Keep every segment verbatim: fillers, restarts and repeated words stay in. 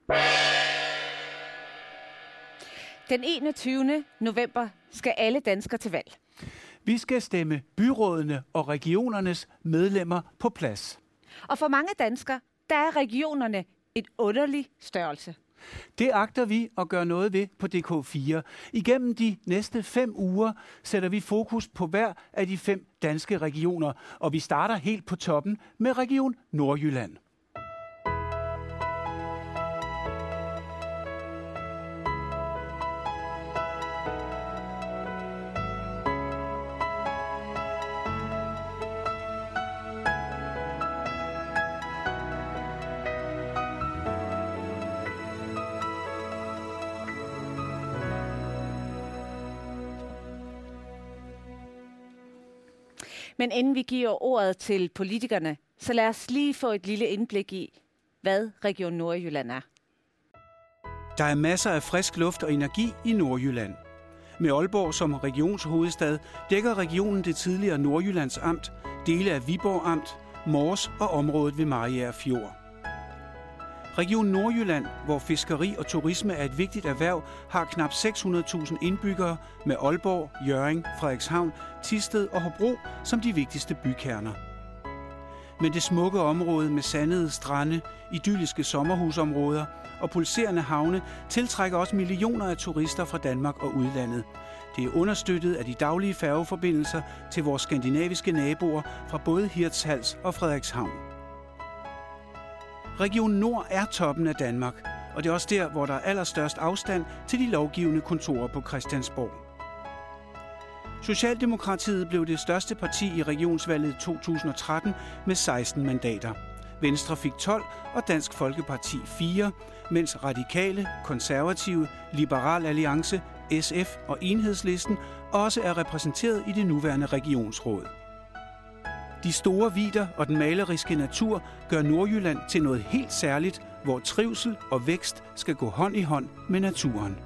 Den enogtyvende november skal alle danskere til valg. Vi skal stemme byrådene og regionernes medlemmer på plads. Og for mange danskere, der er regionerne et underlig størrelse. Det agter vi at gøre noget ved på D K fire. Igennem de næste fem uger sætter vi fokus på hver af de fem danske regioner, og vi starter helt på toppen med Region Nordjylland. Men inden vi giver ordet til politikerne, så lad os lige få et lille indblik i, hvad Region Nordjylland er. Der er masser af frisk luft og energi i Nordjylland. Med Aalborg som regionshovedstad dækker regionen det tidligere Nordjyllands Amt, dele af Viborg Amt, Mors og området ved Mariager Fjord. Region Nordjylland, hvor fiskeri og turisme er et vigtigt erhverv, har knap seks hundrede tusind indbyggere med Aalborg, Hjørring, Frederikshavn, Thisted og Hobro som de vigtigste bykerner. Men det smukke område med sandede strande, idylliske sommerhusområder og pulserende havne tiltrækker også millioner af turister fra Danmark og udlandet. Det er understøttet af de daglige færgeforbindelser til vores skandinaviske naboer fra både Hirtshals og Frederikshavn. Region Nord er toppen af Danmark, og det er også der, hvor der er allerstørst afstand til de lovgivende kontorer på Christiansborg. Socialdemokratiet blev det største parti i regionsvalget to tusind og tretten med seksten mandater. Venstre fik tolv og Dansk Folkeparti fire, mens Radikale, Konservative, Liberal Alliance, S F og Enhedslisten også er repræsenteret i det nuværende regionsråd. De store vidder og den maleriske natur gør Nordjylland til noget helt særligt, hvor trivsel og vækst skal gå hånd i hånd med naturen.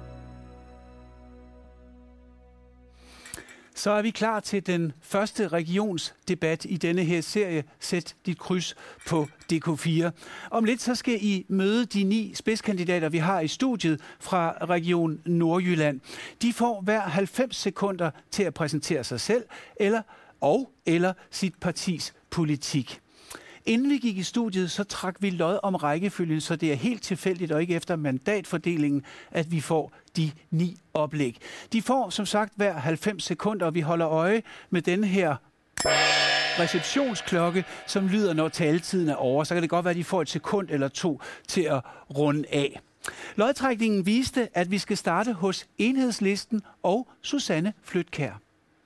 Så er vi klar til den første regionsdebat i denne her serie. Sæt dit kryds på D K fire. Om lidt så skal I møde de ni spidskandidater, vi har i studiet fra Region Nordjylland. De får hver halvfems sekunder til at præsentere sig selv eller og eller sit partis politik. Inden vi gik i studiet, så trak vi lod om rækkefølgen, så det er helt tilfældigt og ikke efter mandatfordelingen, at vi får de ni oplæg. De får som sagt hver halvfems sekunder, og vi holder øje med den her receptionsklokke, som lyder, når taletiden er over. Så kan det godt være, at de får et sekund eller to til at runde af. Lodtrækningen viste, at vi skal starte hos Enhedslisten og Susanne Flytkjær.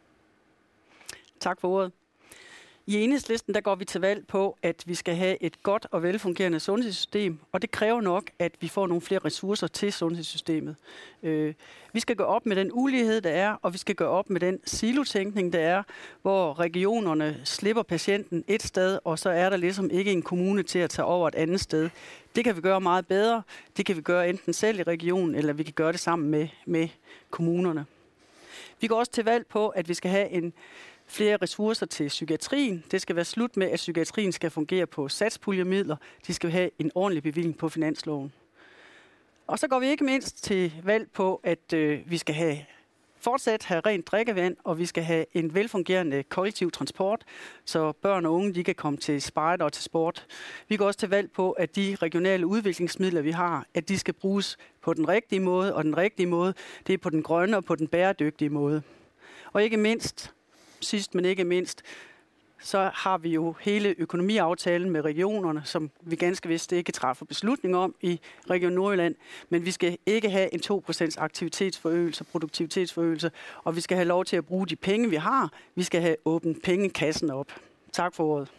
Tak for ordet. I Enhedslisten der går vi til valg på, at vi skal have et godt og velfungerende sundhedssystem, og det kræver nok, at vi får nogle flere ressourcer til sundhedssystemet. Øh, vi skal gå op med den ulighed, der er, og vi skal gå op med den silotænkning, der er, hvor regionerne slipper patienten et sted, og så er der ligesom ikke en kommune til at tage over et andet sted. Det kan vi gøre meget bedre. Det kan vi gøre enten selv i regionen, eller vi kan gøre det sammen med, med kommunerne. Vi går også til valg på, at vi skal have en flere ressourcer til psykiatrien. Det skal være slut med, at psykiatrien skal fungere på satspuljemidler. De skal have en ordentlig bevilling på finansloven. Og så går vi ikke mindst til valg på, at øh, vi skal have fortsat have rent drikkevand, og vi skal have en velfungerende kollektiv transport, så børn og unge de kan komme til spejder og til sport. Vi går også til valg på, at de regionale udviklingsmidler, vi har, at de skal bruges på den rigtige måde, og den rigtige måde, det er på den grønne og på den bæredygtige måde. Og ikke mindst, sidst men ikke mindst, så har vi jo hele økonomiaftalen med regionerne, som vi ganske vist ikke træffer beslutning om i Region Nordjylland, men vi skal ikke have en to procent aktivitetsforøgelse, produktivitetsforøgelse, og vi skal have lov til at bruge de penge, vi har. Vi skal have åbnet pengekassen op. Tak for ordet.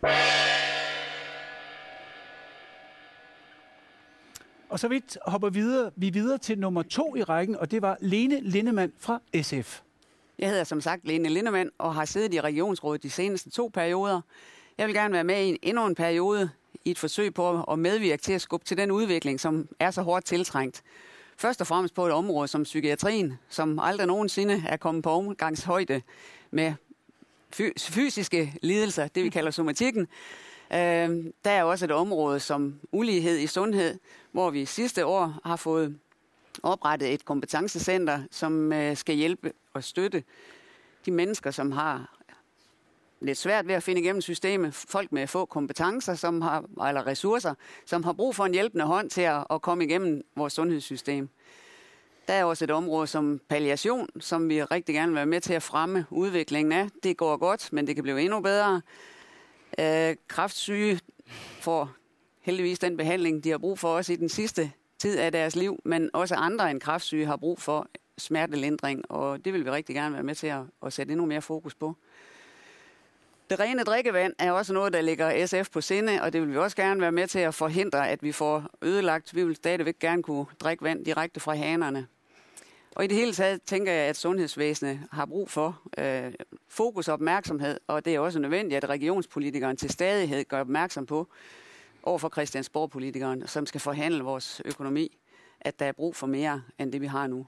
Og så vidt hopper videre, vi videre til nummer to i rækken, og det var Lene Lindemann fra S F. Jeg hedder som sagt Lene Lindemann og har siddet i regionsrådet de seneste to perioder. Jeg vil gerne være med i endnu en periode i et forsøg på at medvirke til at skubbe til den udvikling, som er så hårdt tiltrængt. Først og fremmest på et område som psykiatrien, som aldrig nogensinde er kommet på omgangshøjde med fysiske lidelser, det vi kalder somatikken. Øh, der er også et område som ulighed i sundhed, hvor vi sidste år har fået oprettet et kompetencecenter, som øh, skal hjælpe og støtte de mennesker, som har lidt svært ved at finde igennem systemet. Folk med få kompetencer, som har, eller ressourcer, som har brug for en hjælpende hånd til at, at komme igennem vores sundhedssystem. Der er også et område som palliation, som vi rigtig gerne vil være med til at fremme udviklingen af. Det går godt, men det kan blive endnu bedre. Øh, kræftsyge får heldigvis den behandling, de har brug for også i den sidste tid af deres liv, men også andre end kræftsyge har brug for smertelindring, og det vil vi rigtig gerne være med til at, at sætte endnu mere fokus på. Det rene drikkevand er også noget, der ligger S F på sinde, og det vil vi også gerne være med til at forhindre, at vi får ødelagt. Vi vil stadigvæk gerne kunne drikke vand direkte fra hanerne. Og i det hele taget tænker jeg, at sundhedsvæsenet har brug for øh, fokus og opmærksomhed, og det er også nødvendigt, at regionspolitikeren til stadighed gør opmærksom på over for Christiansborg-politikeren, som skal forhandle vores økonomi, at der er brug for mere end det, vi har nu.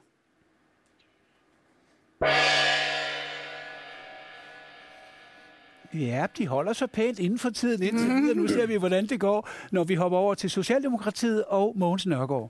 Ja, de holder så pænt inden for tiden indtil videre. Nu ser vi, hvordan det går, når vi hopper over til Socialdemokratiet og Mogens Nørgaard.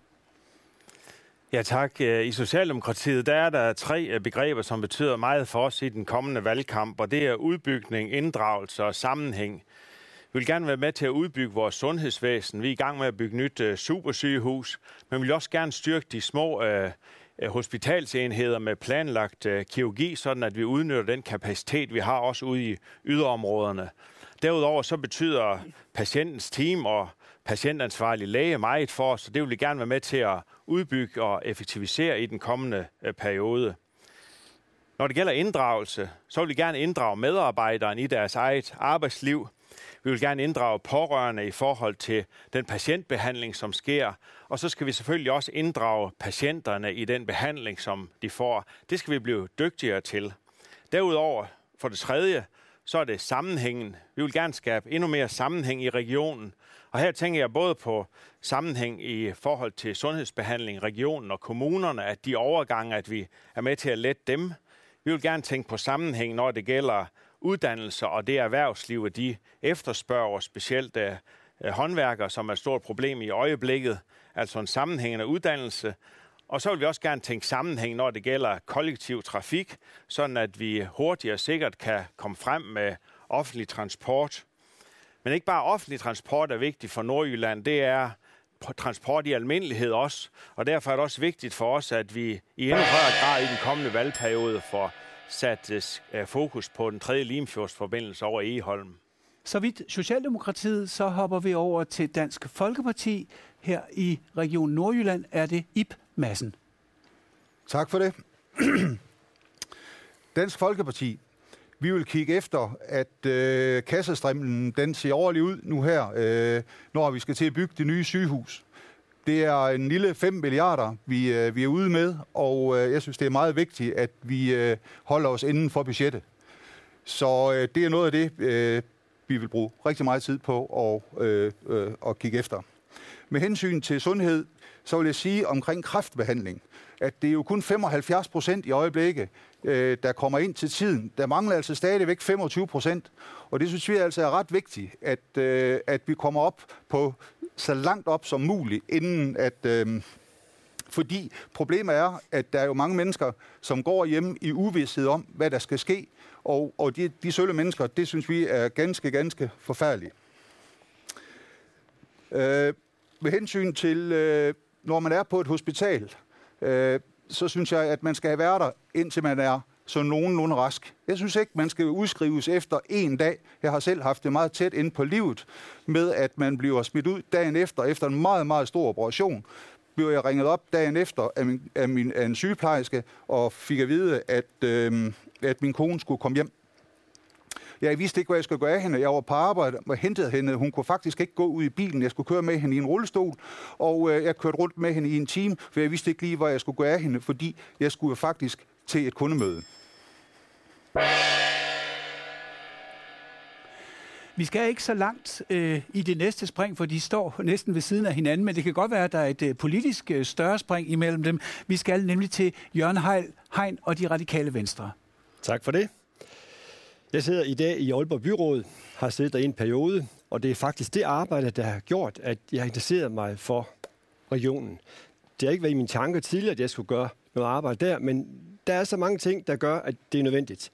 Ja tak. I Socialdemokratiet der er der tre begreber, som betyder meget for os i den kommende valgkamp, og det er udbygning, inddragelse og sammenhæng. Vi vil gerne være med til at udbygge vores sundhedsvæsen. Vi er i gang med at bygge nyt uh, supersygehus, men vi vil også gerne styrke de små uh, hospitalsenheder med planlagt uh, kirurgi, sådan at vi udnytter den kapacitet, vi har også ude i yderområderne. Derudover så betyder patientens team og patientansvarlig læge meget for os, så det vil vi gerne være med til at udbygge og effektivisere i den kommende uh, periode. Når det gælder inddragelse, så vil vi gerne inddrage medarbejderen i deres eget arbejdsliv. Vi vil gerne inddrage pårørende i forhold til den patientbehandling, som sker. Og så skal vi selvfølgelig også inddrage patienterne i den behandling, som de får. Det skal vi blive dygtigere til. Derudover, for det tredje, så er det sammenhængen. Vi vil gerne skabe endnu mere sammenhæng i regionen. Og her tænker jeg både på sammenhæng i forhold til sundhedsbehandling, regionen og kommunerne, at de overgange, at vi er med til at lette dem. Vi vil gerne tænke på sammenhæng, når det gælder uddannelser og det erhvervsliv, de efterspørger, specielt af uh, håndværkere, som er et stort problem i øjeblikket, altså en sammenhængende uddannelse. Og så vil vi også gerne tænke sammenhæng, når det gælder kollektiv trafik, sådan at vi hurtigt og sikkert kan komme frem med offentlig transport. Men ikke bare offentlig transport er vigtigt for Nordjylland, det er transport i almindelighed også, og derfor er det også vigtigt for os, at vi i endnu højere grad i den kommende valgperiode får sat uh, fokus på den tredje Limfjordsforbindelse over Egholm. Så vidt Socialdemokratiet, så hopper vi over til Dansk Folkeparti. Her i Region Nordjylland er det Ib Madsen. Tak for det. Dansk Folkeparti, vi vil kigge efter, at øh, kassestrømmen den ser overlig ud nu her, øh, når vi skal til at bygge det nye sygehus. Det er en lille fem milliarder, vi, øh, vi er ude med, og øh, jeg synes, det er meget vigtigt, at vi øh, holder os inden for budgettet. Så øh, det er noget af det, øh, vi vil bruge rigtig meget tid på at, øh, øh, at kigge efter. Med hensyn til sundhed, så vil jeg sige omkring kræftbehandling, at det er jo kun femoghalvfjerds procent i øjeblikket, øh, der kommer ind til tiden. Der mangler altså stadigvæk femogtyve procent, og det synes vi altså er ret vigtigt, at, øh, at vi kommer op på så langt op som muligt, inden at... Øh, fordi problemet er, at der er jo mange mennesker, som går hjemme i uvished om, hvad der skal ske, og, og de, de sølle mennesker, det synes vi er ganske, ganske forfærdeligt. Øh, med hensyn til, øh, når man er på et hospital, øh, så synes jeg, at man skal have været der, indtil man er så nogenlunde rask. Jeg synes ikke, man skal udskrives efter en dag. Jeg har selv haft det meget tæt inde på livet, med at man bliver smidt ud dagen efter, efter en meget, meget stor operation. Blev jeg ringet op dagen efter af, min, af, min, af en sygeplejerske, og fik at vide, at, øh, at min kone skulle komme hjem. Jeg vidste ikke, hvad jeg skulle gøre af hende. Jeg var på arbejde og hentede hende. Hun kunne faktisk ikke gå ud i bilen. Jeg skulle køre med hende i en rullestol, og øh, jeg kørte rundt med hende i en time, for jeg vidste ikke lige, hvad jeg skulle gøre af hende, fordi jeg skulle faktisk til et kundemøde. Vi skal ikke så langt øh, i det næste spring, for de står næsten ved siden af hinanden, men det kan godt være, at der er et øh, politisk øh, større spring imellem dem. Vi skal nemlig til Jørgen Hein og de radikale Venstre. Tak for det. Jeg sidder i dag i Aalborg Byråd, har siddet der i en periode, Og det er faktisk det arbejde, der har gjort, at jeg har interesseret mig for regionen. Det har ikke været i mine tanker tidligere, at jeg skulle gøre noget arbejde der, men der er så mange ting, der gør, at det er nødvendigt.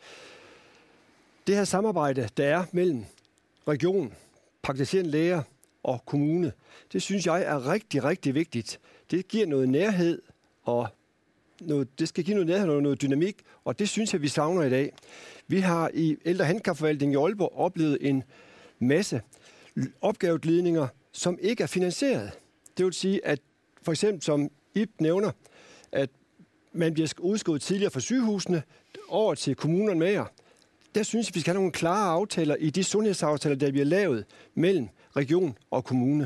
Det her samarbejde, der er mellem region, praktiserende læger og kommune, det synes jeg er rigtig, rigtig vigtigt. Det giver noget nærhed, og noget, det skal give noget nærhed og noget dynamik, og det synes jeg, vi savner i dag. Vi har i ældre- og handicapforvaltningen i Aalborg oplevet en masse opgaveglidninger, som ikke er finansieret. Det vil sige, at for eksempel som Ib nævner, at man bliver udskuddet tidligere fra sygehusene over til kommunerne med jer. Der synes jeg, vi skal have nogle klare aftaler i de sundhedsaftaler, der bliver lavet mellem region og kommune.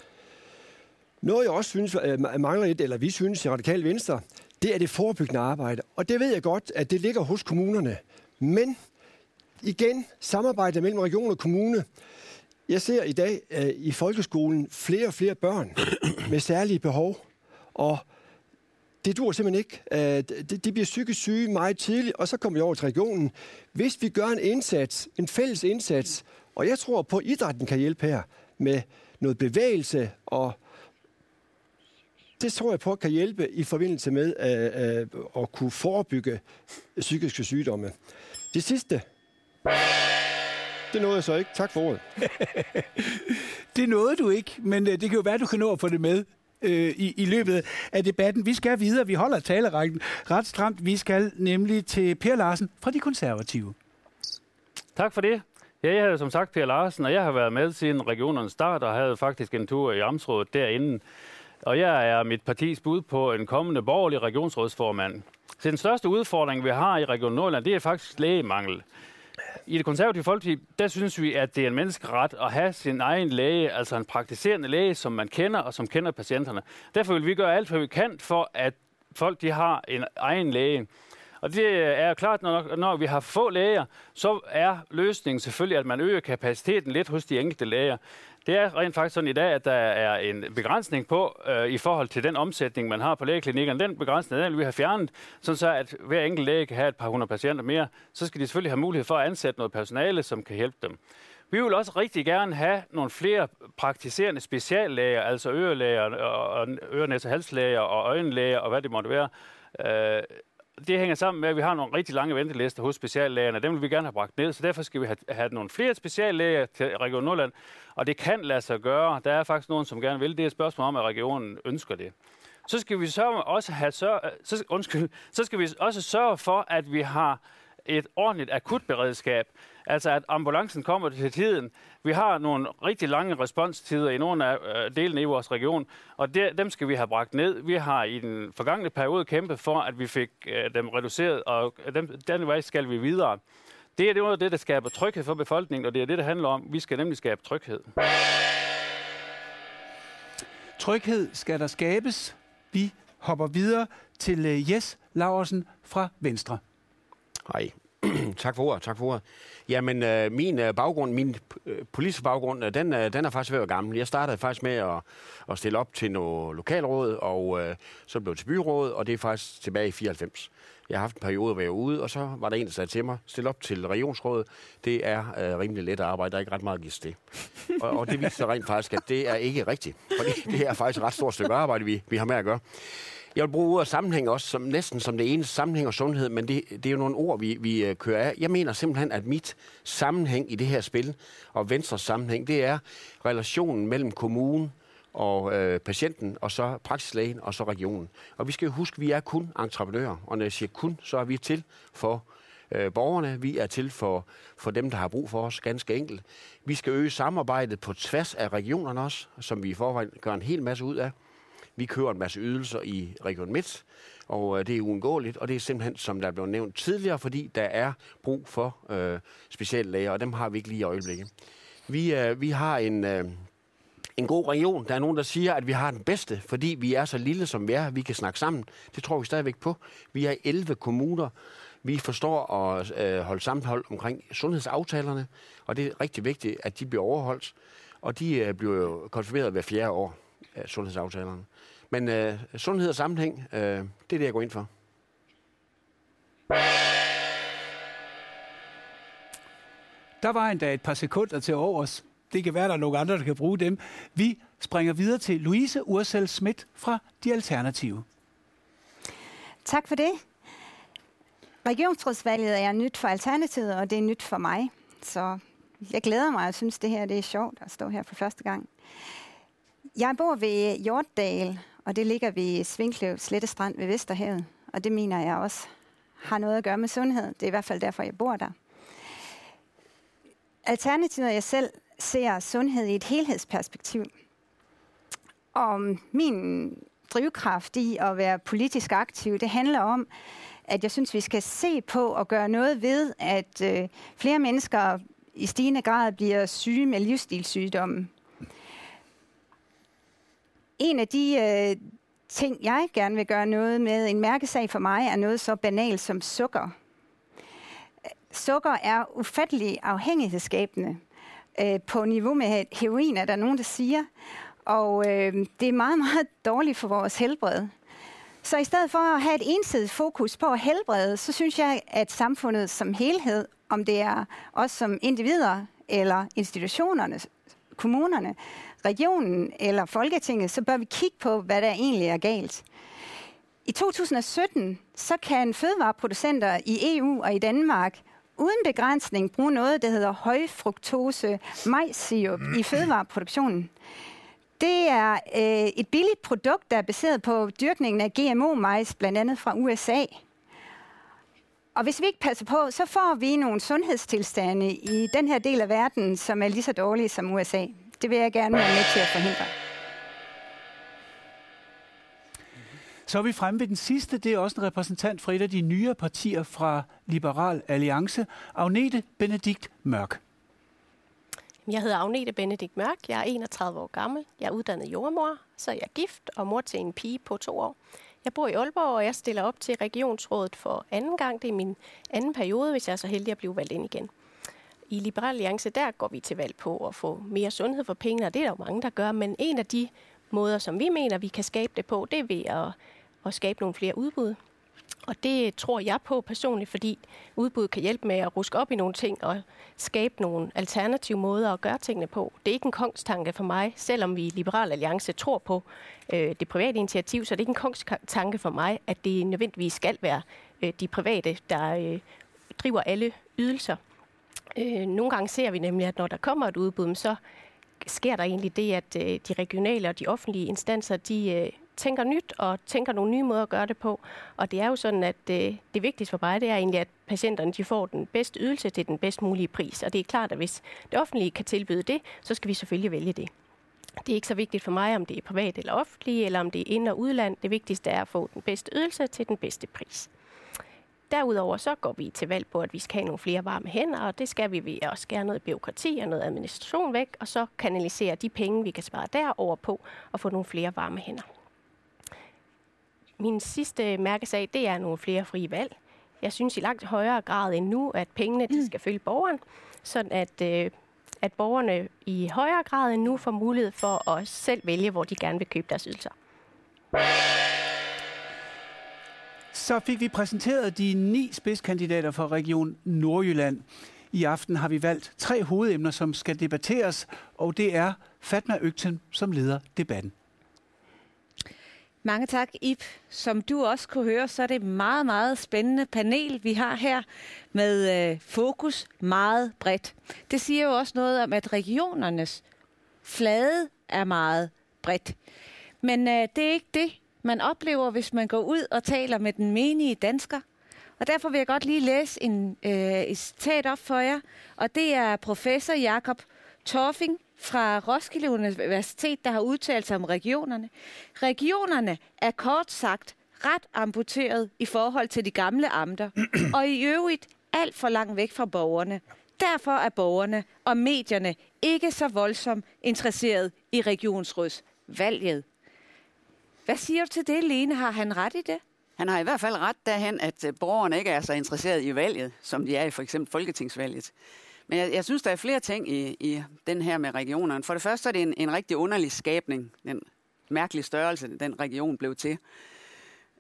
Noget, jeg også synes, mangler lidt, eller vi synes i Radikale Venstre, det er det forebyggende arbejde. Og det ved jeg godt, at det ligger hos kommunerne. Men igen, samarbejde mellem region og kommune. Jeg ser i dag uh, i folkeskolen flere og flere børn med særlige behov, og det dur simpelthen ikke. Uh, de, de bliver psykisk syge meget tidligt, og så kommer vi over til regionen. Hvis vi gør en indsats, en fælles indsats, og jeg tror på, at idrætten kan hjælpe her med noget bevægelse, og det tror jeg på kan hjælpe i forbindelse med uh, uh, at kunne forebygge psykiske sygdomme. Det sidste, det nåede jeg så ikke. Tak for ordet. Det nåede du ikke, men det kan jo være, du kan nå at få det med øh, i, i løbet af debatten. Vi skal videre. Vi holder talerækken ret stramt. Vi skal nemlig til Per Larsen fra De Konservative. Tak for det. Ja, jeg hedder som sagt Per Larsen, og jeg har været med siden regionernes start, og havde faktisk en tur i Amtsrådet derinde. Og jeg er mit partis bud på en kommende borgerlig regionsrådsformand. Så den største udfordring, vi har i Region Nordjylland, det er faktisk lægemangel. I Det Konservative Folkeparti, der synes vi, at det er en menneskeret at have sin egen læge, altså en praktiserende læge, som man kender og som kender patienterne. Derfor vil vi gøre alt, hvad vi kan for, at folk de har en egen læge. Og det er klart, når, når vi har få læger, så er løsningen selvfølgelig, at man øger kapaciteten lidt hos de enkelte læger. Det er rent faktisk sådan i dag, at der er en begrænsning på øh, i forhold til den omsætning, man har på lægeklinikkerne. Den begrænsning, den vil vi have fjernet, sådan så at hver enkelt læge kan have et par hundrede patienter mere. Så skal de selvfølgelig have mulighed for at ansætte noget personale, som kan hjælpe dem. Vi vil også rigtig gerne have nogle flere praktiserende speciallæger, altså ørelæger, og øre-, næse- og halslæger og øjenlæger og hvad det måtte være. Øh, Det hænger sammen med, at vi har nogle rigtig lange ventelister hos speciallægerne. Dem vil vi gerne have bragt ned, så derfor skal vi have, have nogle flere speciallæger til Region Nordjylland. Og det kan lade sig gøre. Der er faktisk nogen, som gerne vil. Det er et spørgsmål om, at regionen ønsker det. Så skal vi så også have sørge, så, undskyld, så skal vi også sørge for, at vi har et ordentligt akutberedskab. Altså at ambulancen kommer til tiden. Vi har nogle rigtig lange responstider i nogle af øh, delene i vores region, og det, dem skal vi have bragt ned. Vi har i den forgangne periode kæmpet for, at vi fik øh, dem reduceret, og dem, den vej skal vi videre. Det er noget af det, der skaber tryghed for befolkningen, og det er det, der handler om. Vi skal nemlig skabe tryghed. Tryghed skal der skabes. Vi hopper videre til uh, Jes Laursen fra Venstre. Hej. Tak for ordet, tak for ordet. Jamen, øh, min øh, baggrund, min øh, politiske baggrund, øh, den, øh, den er faktisk ved at være gammel. Jeg startede faktisk med at, at stille op til noget lokalråd, og øh, så blev det til byråd, og det er faktisk tilbage i fireoghalvfems. Jeg har haft en periode, hvor jeg var ude, og så var der en, der sagde til mig, stille op til regionsrådet. Det er øh, rimelig let at arbejde, der er ikke ret meget at give det. og, og det viser rent faktisk, at det er ikke rigtigt. Fordi det er faktisk et ret stort stykke arbejde, vi, vi har med at gøre. Jeg vil bruge ordet sammenhæng også som, næsten som det eneste, sammenhæng og sundhed, men det, det er jo nogle ord, vi, vi kører af. Jeg mener simpelthen, at mit sammenhæng i det her spil, og Venstres sammenhæng, det er relationen mellem kommunen og øh, patienten, og så praksislægen, og så regionen. Og vi skal jo huske, at vi er kun entreprenører, og når jeg siger kun, så er vi til for øh, borgerne, vi er til for, for dem, der har brug for os, ganske enkelt. Vi skal øge samarbejdet på tværs af regionerne også, som vi i forvejen gør en hel masse ud af. Vi kører en masse ydelser i Region Midt, og det er uundgåeligt, og det er simpelthen, som der er blevet nævnt tidligere, fordi der er brug for øh, speciallæger, og dem har vi ikke lige i øjeblikket. Vi, øh, vi har en, øh, en god region. Der er nogen, der siger, at vi har den bedste, fordi vi er så lille, som vi er. Vi kan snakke sammen. Det tror vi stadigvæk på. Vi er elleve kommuner. Vi forstår at øh, holde sammenhold omkring sundhedsaftalerne, og det er rigtig vigtigt, at de bliver overholdt, og de øh, bliver jo konfirmeret hver fjerde år af sundhedsaftalerne. Men øh, sundhed og sammenhæng, øh, det er det, jeg går ind for. Der var endda et par sekunder til overs det kan være, der er nogle andre, der kan bruge dem. Vi springer videre til Louise Ursel Schmidt fra De Alternative. Tak for det. Regionsrådsvalget er nyt for Alternativet, og det er nyt for mig. Så jeg glæder mig og synes, det her det er sjovt at stå her for første gang. Jeg bor ved Hjortdal, og det ligger ved Svinkløv Slettestrand ved Vesterhavet. Og det mener jeg også har noget at gøre med sundhed. Det er i hvert fald derfor, jeg bor der. Alternativet og jeg selv ser sundhed i et helhedsperspektiv. Og min drivkraft i at være politisk aktiv, det handler om, at jeg synes, vi skal se på og gøre noget ved, at øh, flere mennesker i stigende grad bliver syge med livsstilssygdomme. En af de øh, ting, jeg gerne vil gøre noget med, en mærkesag for mig, er noget så banalt som sukker. Sukker er ufattelig afhængighedsskabende. Øh, på niveau med heroin er der nogen, der siger. Og øh, det er meget, meget dårligt for vores helbred. Så i stedet for at have et ensidigt fokus på at helbrede, så synes jeg, at samfundet som helhed, om det er os som individer eller institutionerne, kommunerne, regionen eller Folketinget, så bør vi kigge på, hvad der egentlig er galt. I to tusind og sytten så kan fødevareproducenter i E U og i Danmark uden begrænsning bruge noget, der hedder højfruktose majssirup i fødevareproduktionen. Det er øh, et billigt produkt, der er baseret på dyrkningen af G M O-majs, blandt andet fra U S A. Og hvis vi ikke passer på, så får vi nogle sundhedstilstande i den her del af verden, som er lige så dårlige som U S A. Det vil jeg gerne være med til at forhindre. Så er vi fremme ved den sidste. Det er også en repræsentant fra et af de nyere partier fra Liberal Alliance, Agnete Benedikt Mørk. Jeg hedder Agnete Benedikt Mørk. Jeg er enogtredive år gammel. Jeg er uddannet jordmor, så er jeg gift og mor til en pige på to år. Jeg bor i Aalborg, og jeg stiller op til regionsrådet for anden gang. Det er min anden periode, hvis jeg er så heldig at blive valgt ind igen. I Liberal Alliance, der går vi til valg på at få mere sundhed for pengene, og det er der jo mange, der gør. Men en af de måder, som vi mener, vi kan skabe det på, det er ved at, at skabe nogle flere udbud. Og det tror jeg på personligt, fordi udbud kan hjælpe med at ruske op i nogle ting og skabe nogle alternative måder at gøre tingene på. Det er ikke en kongstanke for mig, selvom vi i Liberal Alliance tror på øh, det private initiativ, så det er ikke en kongstanke for mig, at det nødvendigvis skal være øh, de private, der øh, driver alle ydelser. Øh, nogle gange ser vi nemlig, at når der kommer et udbud, så sker der egentlig det, at øh, de regionale og de offentlige instanser, de øh, tænker nyt og tænker nogle nye måder at gøre det på. Og det er jo sådan, at øh, det vigtigste for mig, det er egentlig, at patienterne de får den bedste ydelse til den bedst mulige pris. Og det er klart, at hvis det offentlige kan tilbyde det, så skal vi selvfølgelig vælge det. Det er ikke så vigtigt for mig, om det er privat eller offentligt, eller om det er ind- og udland. Det vigtigste er at få den bedste ydelse til den bedste pris. Derudover så går vi til valg på, at vi skal have nogle flere varme hænder, og det skal vi ved at skære noget bureaukrati og noget administration væk, og så kanalisere de penge, vi kan spare derover på, og få nogle flere varme hænder. Min sidste mærkesag, det er nogle flere frie valg. Jeg synes i langt højere grad end nu, at pengene de skal følge borgeren, sådan at, øh, at borgerne i højere grad end nu får mulighed for at selv vælge, hvor de gerne vil købe deres ydelser. Så fik vi præsenteret de ni spidskandidater fra Region Nordjylland. I aften har vi valgt tre hovedemner, som skal debatteres, og det er Fatma Øktem, som leder debatten. Mange tak, Ib. Som du også kunne høre, så er det et meget, meget spændende panel, vi har her med øh, fokus meget bredt. Det siger jo også noget om, at regionernes flade er meget bredt. Men øh, det er ikke det, man oplever, hvis man går ud og taler med den menige dansker. Og derfor vil jeg godt lige læse en, øh, et citat op for jer. Og det er professor Jakob Torfing fra Roskilde Universitet, der har udtalt sig om regionerne. Regionerne er kort sagt ret amputeret i forhold til de gamle amter, og i øvrigt alt for langt væk fra borgerne. Derfor er borgerne og medierne ikke så voldsomt interesseret i regionsrådsvalget. Hvad siger du til det, Lene? Har han ret i det? Han har i hvert fald ret derhen, at borgerne ikke er så interesseret i valget, som de er i for eksempel folketingsvalget. Men jeg, jeg synes, der er flere ting i, i den her med regionerne. For det første er det en, en rigtig underlig skabning, den mærkelige størrelse, den region blev til.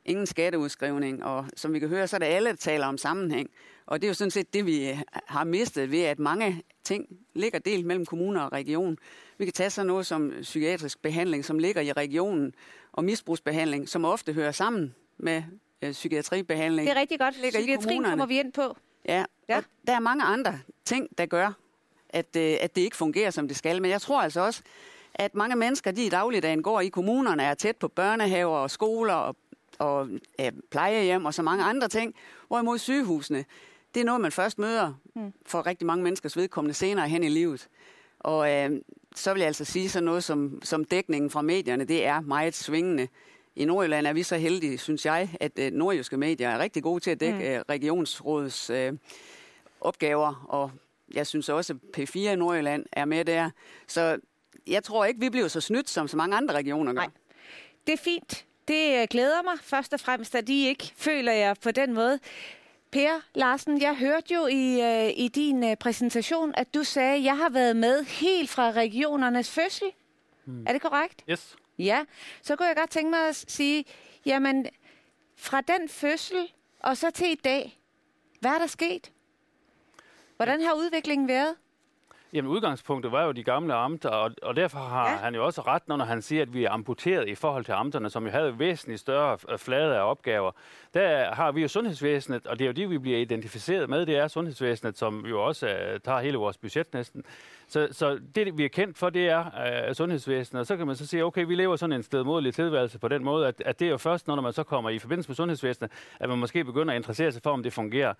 ingen skatteudskrivning, og som vi kan høre, så er det alle, der taler om sammenhæng. Og det er jo sådan set det, vi har mistet ved, at mange ting ligger delt mellem kommuner og region. Vi kan tage sådan noget som psykiatrisk behandling, som ligger i regionen, og misbrugsbehandling, som ofte hører sammen med øh, psykiatribehandling. Det er rigtig godt. Psykiatrien kommer vi ind på. Ja, ja, og der er mange andre ting, der gør, at, øh, at det ikke fungerer, som det skal. Men jeg tror altså også, at mange mennesker, de i dagligdagen går i kommunerne, er tæt på børnehaver og skoler og, og ja, plejehjem og så mange andre ting, hvorimod sygehusene, det er noget, man først møder for rigtig mange menneskers vedkommende senere hen i livet. Og øh, så vil jeg altså sige sådan noget som, som dækningen fra medierne, det er meget svingende. I Nordjylland er vi så heldige, synes jeg, at øh, nordjyske medier er rigtig gode til at dække mm. øh, regionsrådets øh, opgaver, og jeg synes også, at P fire i Nordjylland er med der. Så jeg tror ikke, vi bliver så snydt, som så mange andre regioner gør. Nej. Det er fint. Det glæder mig først og fremmest, at de ikke føler jer på den måde. Per Larsen, jeg hørte jo i, øh, i din øh, præsentation, at du sagde, at jeg har været med helt fra regionernes fødsel. Mm. Er det korrekt? Yes. Ja, så kunne jeg godt tænke mig at sige, jamen fra den fødsel og så til i dag, hvad er der sket? Hvordan har udviklingen været? Jamen udgangspunktet var jo de gamle amter, og, og derfor har ja. han jo også ret, når han siger, at vi er amputeret i forhold til amterne, som jo havde væsentligt større flade af opgaver. Der har vi jo sundhedsvæsenet, og det er jo det, vi bliver identificeret med, det er sundhedsvæsenet, som jo også uh, tager hele vores budget næsten. Så, så det, vi er kendt for, det er uh, sundhedsvæsenet, og så kan man så sige, okay, vi lever sådan en stedmodelig tilværelse på den måde, at, at det er jo først, når man så kommer i forbindelse med sundhedsvæsenet, at man måske begynder at interessere sig for, om det fungerer.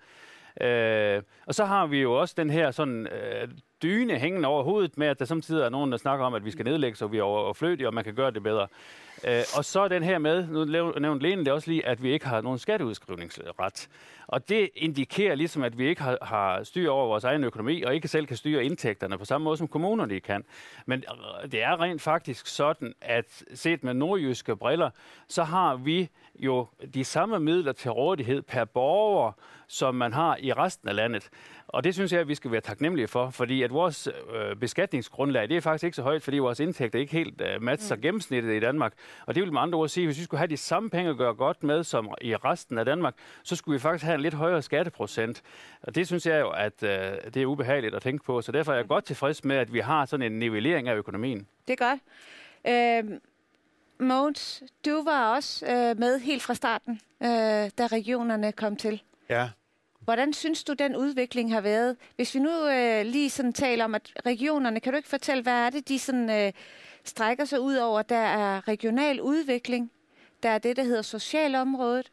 Uh, og så har vi jo også den her sådan uh, dyne hængende over hovedet med, at der samtidig er nogen, der snakker om, at vi skal nedlægge, så vi er overflødige, og man kan gøre det bedre. Uh, og så den her med, nu nævnte Lene det også lige, at vi ikke har nogen skatteudskrivningsret. Og det indikerer ligesom, at vi ikke har, har styr over vores egen økonomi, og ikke selv kan styre indtægterne på samme måde, som kommunerne kan. Men det er rent faktisk sådan, at set med nordjyske briller, så har vi jo de samme midler til rådighed per borger, som man har i resten af landet. Og det synes jeg, at vi skal være taknemmelige for, fordi at vores øh, beskatningsgrundlag, det er faktisk ikke så højt, fordi vores indtægter ikke helt øh, matcher mm. gennemsnittet i Danmark. Og det vil med andre ord sige, at hvis vi skulle have de samme penge at gøre godt med, som i resten af Danmark, så skulle vi faktisk have en lidt højere skatteprocent. Og det synes jeg jo, at øh, det er ubehageligt at tænke på. Så derfor er jeg godt tilfreds med, at vi har sådan en nivellering af økonomien. Det er godt. Øh, Mogens, du var også øh, med helt fra starten, øh, da regionerne kom til. Ja. Hvordan synes du, den udvikling har været? Hvis vi nu øh, lige sådan taler om, at regionerne, kan du ikke fortælle, hvad er det, de sådan, øh, strækker sig ud over? Der er regional udvikling, der er det, der hedder socialområdet,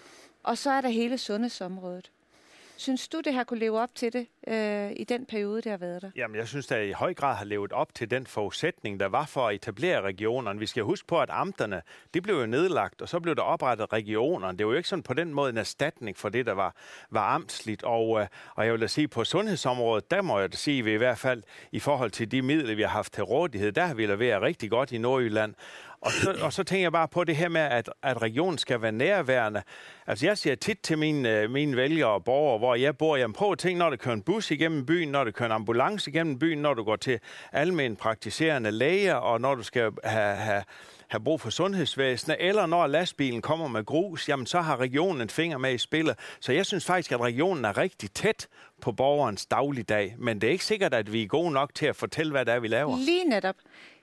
og så er der hele sundhedsområdet. Synes du, det har kunne leve op til det øh, i den periode, det har været der? Jamen, jeg synes, det i høj grad har levet op til den forudsætning, der var for at etablere regionerne. Vi skal huske på, at amterne, det blev jo nedlagt, og så blev der oprettet regionerne. Det var jo ikke sådan på den måde en erstatning for det, der var, var amtsligt. Og, øh, og jeg vil da sige, på sundhedsområdet, der må jeg da sige, at vi i hvert fald i forhold til de midler, vi har haft til rådighed, der har vi leveret rigtig godt i Nordjylland. Og så, og så tænker jeg bare på det her med, at, at regionen skal være nærværende. Altså jeg siger tit til mine, mine vælgere og borgere, hvor jeg bor, jamen prøv at tænke, når der kører en bus igennem byen, når der kører en ambulance igennem byen, når du går til almen praktiserende læger, og når du skal have, have, have brug for sundhedsvæsenet, eller når lastbilen kommer med grus, jamen så har regionen en finger med i spillet. Så jeg synes faktisk, at regionen er rigtig tæt på borgerens dagligdag, men det er ikke sikkert, at vi er gode nok til at fortælle, hvad det er, vi laver. Lige netop.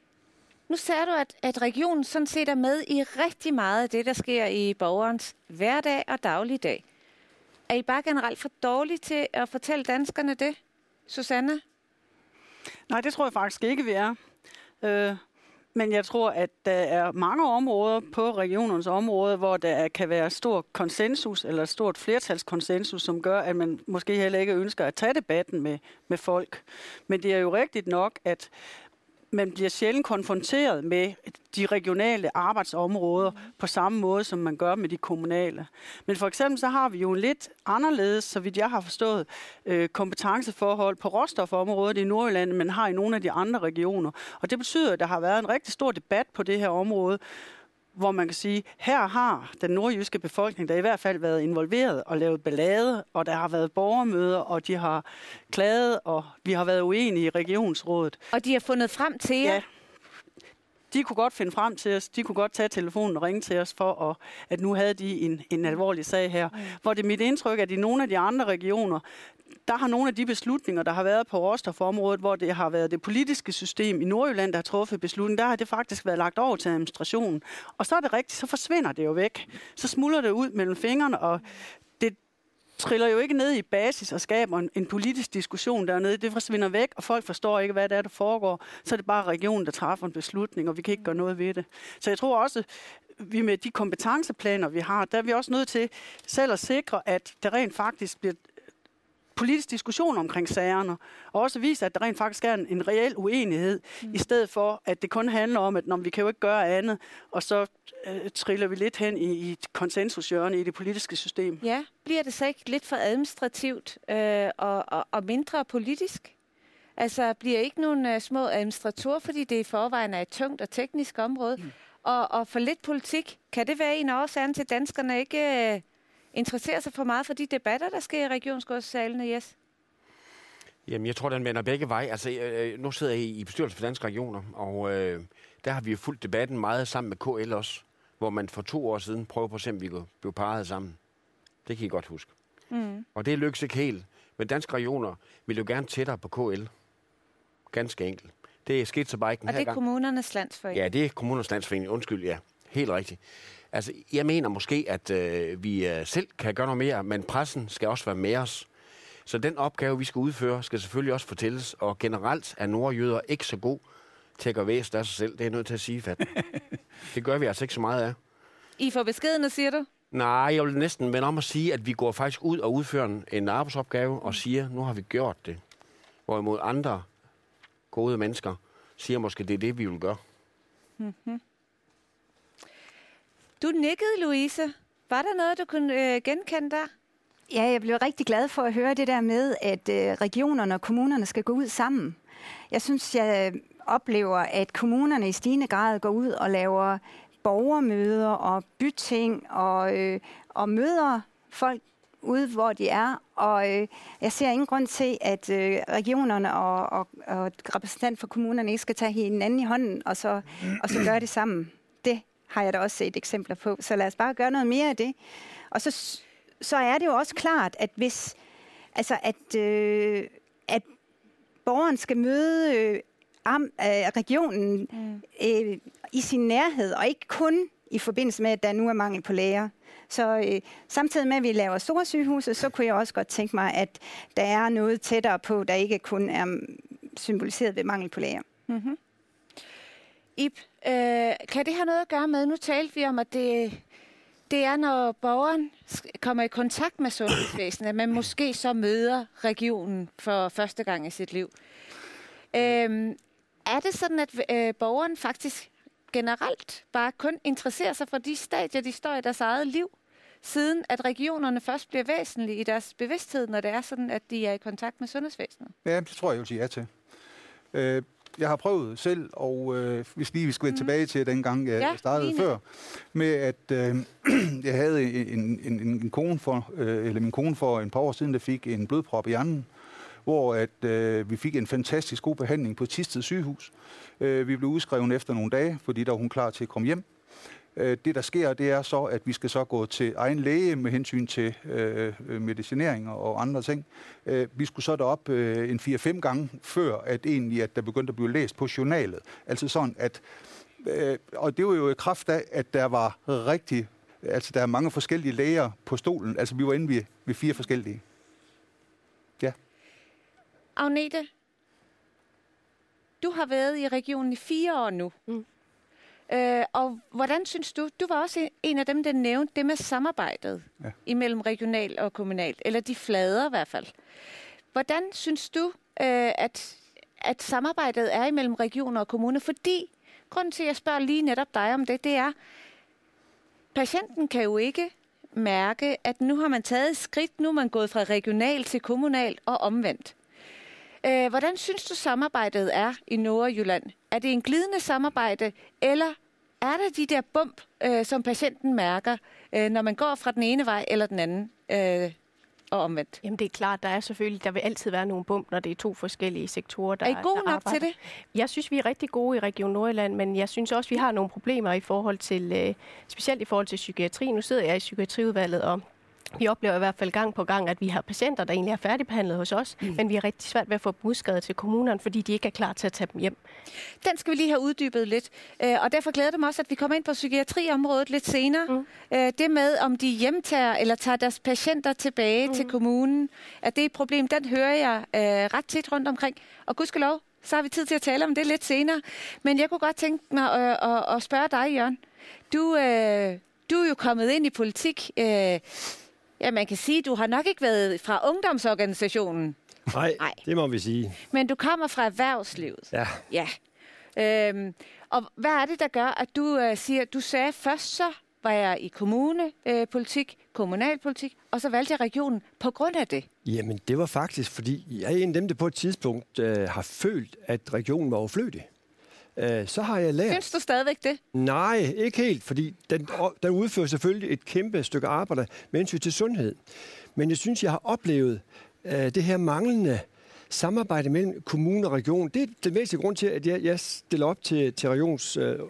Nu ser du, at, at regionen sådan set er med i rigtig meget af det, der sker i borgerens hverdag og dagligdag. Er I bare generelt for dårlige til at fortælle danskerne det, Susanne? Nej, det tror jeg faktisk ikke, vi er. Øh, men jeg tror, at der er mange områder på regionens område, hvor der kan være stor konsensus eller stort flertalskonsensus, som gør, at man måske heller ikke ønsker at tage debatten med, med folk. Men det er jo rigtigt nok, at man bliver sjældent konfronteret med de regionale arbejdsområder på samme måde, som man gør med de kommunale. Men for eksempel så har vi jo lidt anderledes, så vidt jeg har forstået, øh, kompetenceforhold på råstofområdet i Nordjylland, men har i nogle af de andre regioner. Og det betyder, at der har været en rigtig stor debat på det her område, hvor man kan sige, her har den nordjyske befolkning der i hvert fald været involveret og lavet ballade, og der har været borgermøder, og de har klaget, og vi har været uenige i regionsrådet. Og de har fundet frem til jer? Ja. de kunne godt finde frem til os, de kunne godt tage telefonen og ringe til os for, at, at nu havde de en, en alvorlig sag her. Mm. Hvor det er mit indtryk, at i nogle af de andre regioner, der har nogle af de beslutninger, der har været på råstofområdet, hvor det har været det politiske system i Nordjylland, der har truffet beslutningen, der har det faktisk været lagt over til administrationen. Og så er det rigtigt, så forsvinder det jo væk. Så smuldrer det ud mellem fingrene, og det triller jo ikke ned i basis og skaber en, en politisk diskussion dernede. Det forsvinder væk, og folk forstår ikke, hvad det er, der foregår. Så er det bare regionen, der træffer en beslutning, og vi kan ikke gøre noget ved det. Så jeg tror også, vi med de kompetenceplaner, vi har, der er vi også nødt til selv at sikre, at det rent faktisk bliver politisk diskussion omkring sagerne, og også vise, at der rent faktisk er en, en reel uenighed, mm. i stedet for, at det kun handler om, at når vi kan jo ikke gøre andet, og så øh, triller vi lidt hen i, i et konsensushjørne i det politiske system. Ja, bliver det så ikke lidt for administrativt øh, og, og, og mindre politisk? Altså, bliver ikke nogen øh, små administratorer, fordi det i forvejen er et tungt og teknisk område, mm. og, og for lidt politik? Kan det være en af årsagerne til, at danskerne ikke øh, interesserer sig for meget for de debatter, der sker i regionsrådssalene, Jes? Jamen, jeg tror, den vender begge veje. Altså, øh, nu sidder jeg i bestyrelsen for Danske Regioner, og øh, der har vi jo fulgt debatten meget sammen med K L også, hvor man for to år siden prøvede på at se, om vi kunne blive parret sammen. Det kan I godt huske. Mm. Og det lykkes ikke helt. Men Danske Regioner vil jo gerne tættere på K L. Ganske enkelt. Det er sket så bare ikke den her gang. Og det er kommunernes landsforening? Ja, det er kommunernes landsforening. Undskyld, ja. Helt rigtigt. Altså, jeg mener måske, at øh, vi øh, selv kan gøre noget mere, men pressen skal også være med os. Så den opgave, vi skal udføre, skal selvfølgelig også fortælles. Og generelt er nordjyder ikke så god til at gøre væsen af sig selv. Det er jeg nødt til at sige, Fat. Det gør vi altså ikke så meget af. I får beskedende, siger du? Nej, jeg vil næsten vende om at sige, at vi går faktisk ud og udfører en, en arbejdsopgave og siger, nu har vi gjort det. Hvorimod andre gode mennesker siger måske, det er det, vi vil gøre. Mm-hmm. Du nikkede, Louise. Var der noget, du kunne øh, genkende der? Ja, jeg blev rigtig glad for at høre det der med, at øh, regionerne og kommunerne skal gå ud sammen. Jeg synes, jeg oplever, at kommunerne i stigende grad går ud og laver borgermøder og byting og, øh, og møder folk ude, hvor de er. Og øh, jeg ser ingen grund til, at øh, regionerne og, og, og repræsentant for kommunerne ikke skal tage hinanden i hånden og så, og så gøre det sammen. Det har jeg da også set eksempler på. Så lad os bare gøre noget mere af det. Og så, så er det jo også klart, at hvis altså at, øh, at borgeren skal møde øh, am, øh, regionen mm. øh, i sin nærhed, og ikke kun i forbindelse med, at der nu er mangel på læger. Så øh, samtidig med, at vi laver store sygehuse, så kunne jeg også godt tænke mig, at der er noget tættere på, der ikke kun er symboliseret ved mangel på læger. Mm-hmm. Ib, øh, kan det have noget at gøre med, nu talte vi om, at det, det er, når borgeren kommer i kontakt med sundhedsvæsenet, at man måske så møder regionen for første gang i sit liv. Øh, er det sådan, at øh, borgeren faktisk generelt bare kun interesserer sig for de stadier, de står i deres eget liv, siden at regionerne først bliver væsentlige i deres bevidsthed, når det er sådan, at de er i kontakt med sundhedsvæsenet? Ja, det tror jeg, jeg vil sige ja til. Øh, jeg har prøvet selv, og øh, hvis lige vi skal vende mm. tilbage til den gang, jeg ja, startede lige før, med at øh, jeg havde en, en, en kone for, øh, eller min kone for en par år siden, der fik en blodprop i hjernen, hvor at, øh, vi fik en fantastisk god behandling på Thisted sygehus. Øh, vi blev udskrevet efter nogle dage, fordi der var hun klar til at komme hjem. Øh, det, der sker, det er så, at vi skal så gå til egen læge med hensyn til øh, medicinering og andre ting. Øh, vi skulle så derop øh, en fire-fem gange før, at egentlig, at der begyndte at blive læst på journalet. Altså sådan, at... Øh, og det var jo i kraft af, at der var rigtig... Altså, der er mange forskellige læger på stolen. Altså, vi var inde ved, ved fire forskellige. Ja. Agnete, du har været i regionen i fire år nu. Mm. Øh, og hvordan synes du, du var også en af dem, der nævnte det med samarbejdet ja. imellem regional og kommunalt, eller de flader i hvert fald. Hvordan synes du, øh, at, at samarbejdet er imellem regioner og kommuner? Fordi, grunden til, at jeg spørger lige netop dig om det, det er, patienten kan jo ikke mærke, at nu har man taget et skridt, nu er man gået fra regional til kommunal og omvendt. Øh, hvordan synes du, samarbejdet er i Nordjylland? Er det en glidende samarbejde, eller er der de der bump, øh, som patienten mærker, øh, når man går fra den ene vej eller den anden? Øh? og omvendt? Jamen det er klart, der er selvfølgelig, der vil altid være nogle bump, når det er to forskellige sektorer, der Er I gode der nok arbejder. til det? Jeg synes, vi er rigtig gode i Region Nordjylland, men jeg synes også, vi har nogle problemer i forhold til, øh, specielt i forhold til psykiatri. Nu sidder jeg i psykiatriudvalget, og vi oplever i hvert fald gang på gang, at vi har patienter, der egentlig er færdigbehandlet hos os, mm. men vi er rigtig svært ved at få dem udskrevet til kommunerne, fordi de ikke er klar til at tage dem hjem. Den skal vi lige have uddybet lidt, og derfor glæder det mig også, at vi kommer ind på psykiatriområdet lidt senere. Mm. Det med, om de hjemtager eller tager deres patienter tilbage mm. til kommunen, at det er et problem, den hører jeg øh, ret tit rundt omkring. Og gudskelov, så har vi tid til at tale om det lidt senere. Men jeg kunne godt tænke mig øh, at, at spørge dig, Jørgen. Du, øh, du er jo kommet ind i politik. Øh, Ja, man kan sige, at du har nok ikke været fra ungdomsorganisationen. Nej, Nej, det må vi sige. Men du kommer fra erhvervslivet. Ja. Ja. Øhm, og hvad er det, der gør, at du øh, siger, du sagde først så var jeg i kommunepolitik, øh, kommunalpolitik, og så valgte jeg regionen på grund af det? Jamen, det var faktisk, fordi jeg er en af dem, der på et tidspunkt øh, har følt, at regionen var overflødig. Så har jeg lært... Synes du stadigvæk det? Nej, ikke helt, fordi den, den udfører selvfølgelig et kæmpe stykke arbejde med hensyn til sundhed. Men jeg synes, jeg har oplevet uh, det her manglende samarbejde mellem kommune og region. Det er den væsentlige grund til, at jeg, jeg stiller op til, til regionsvalget.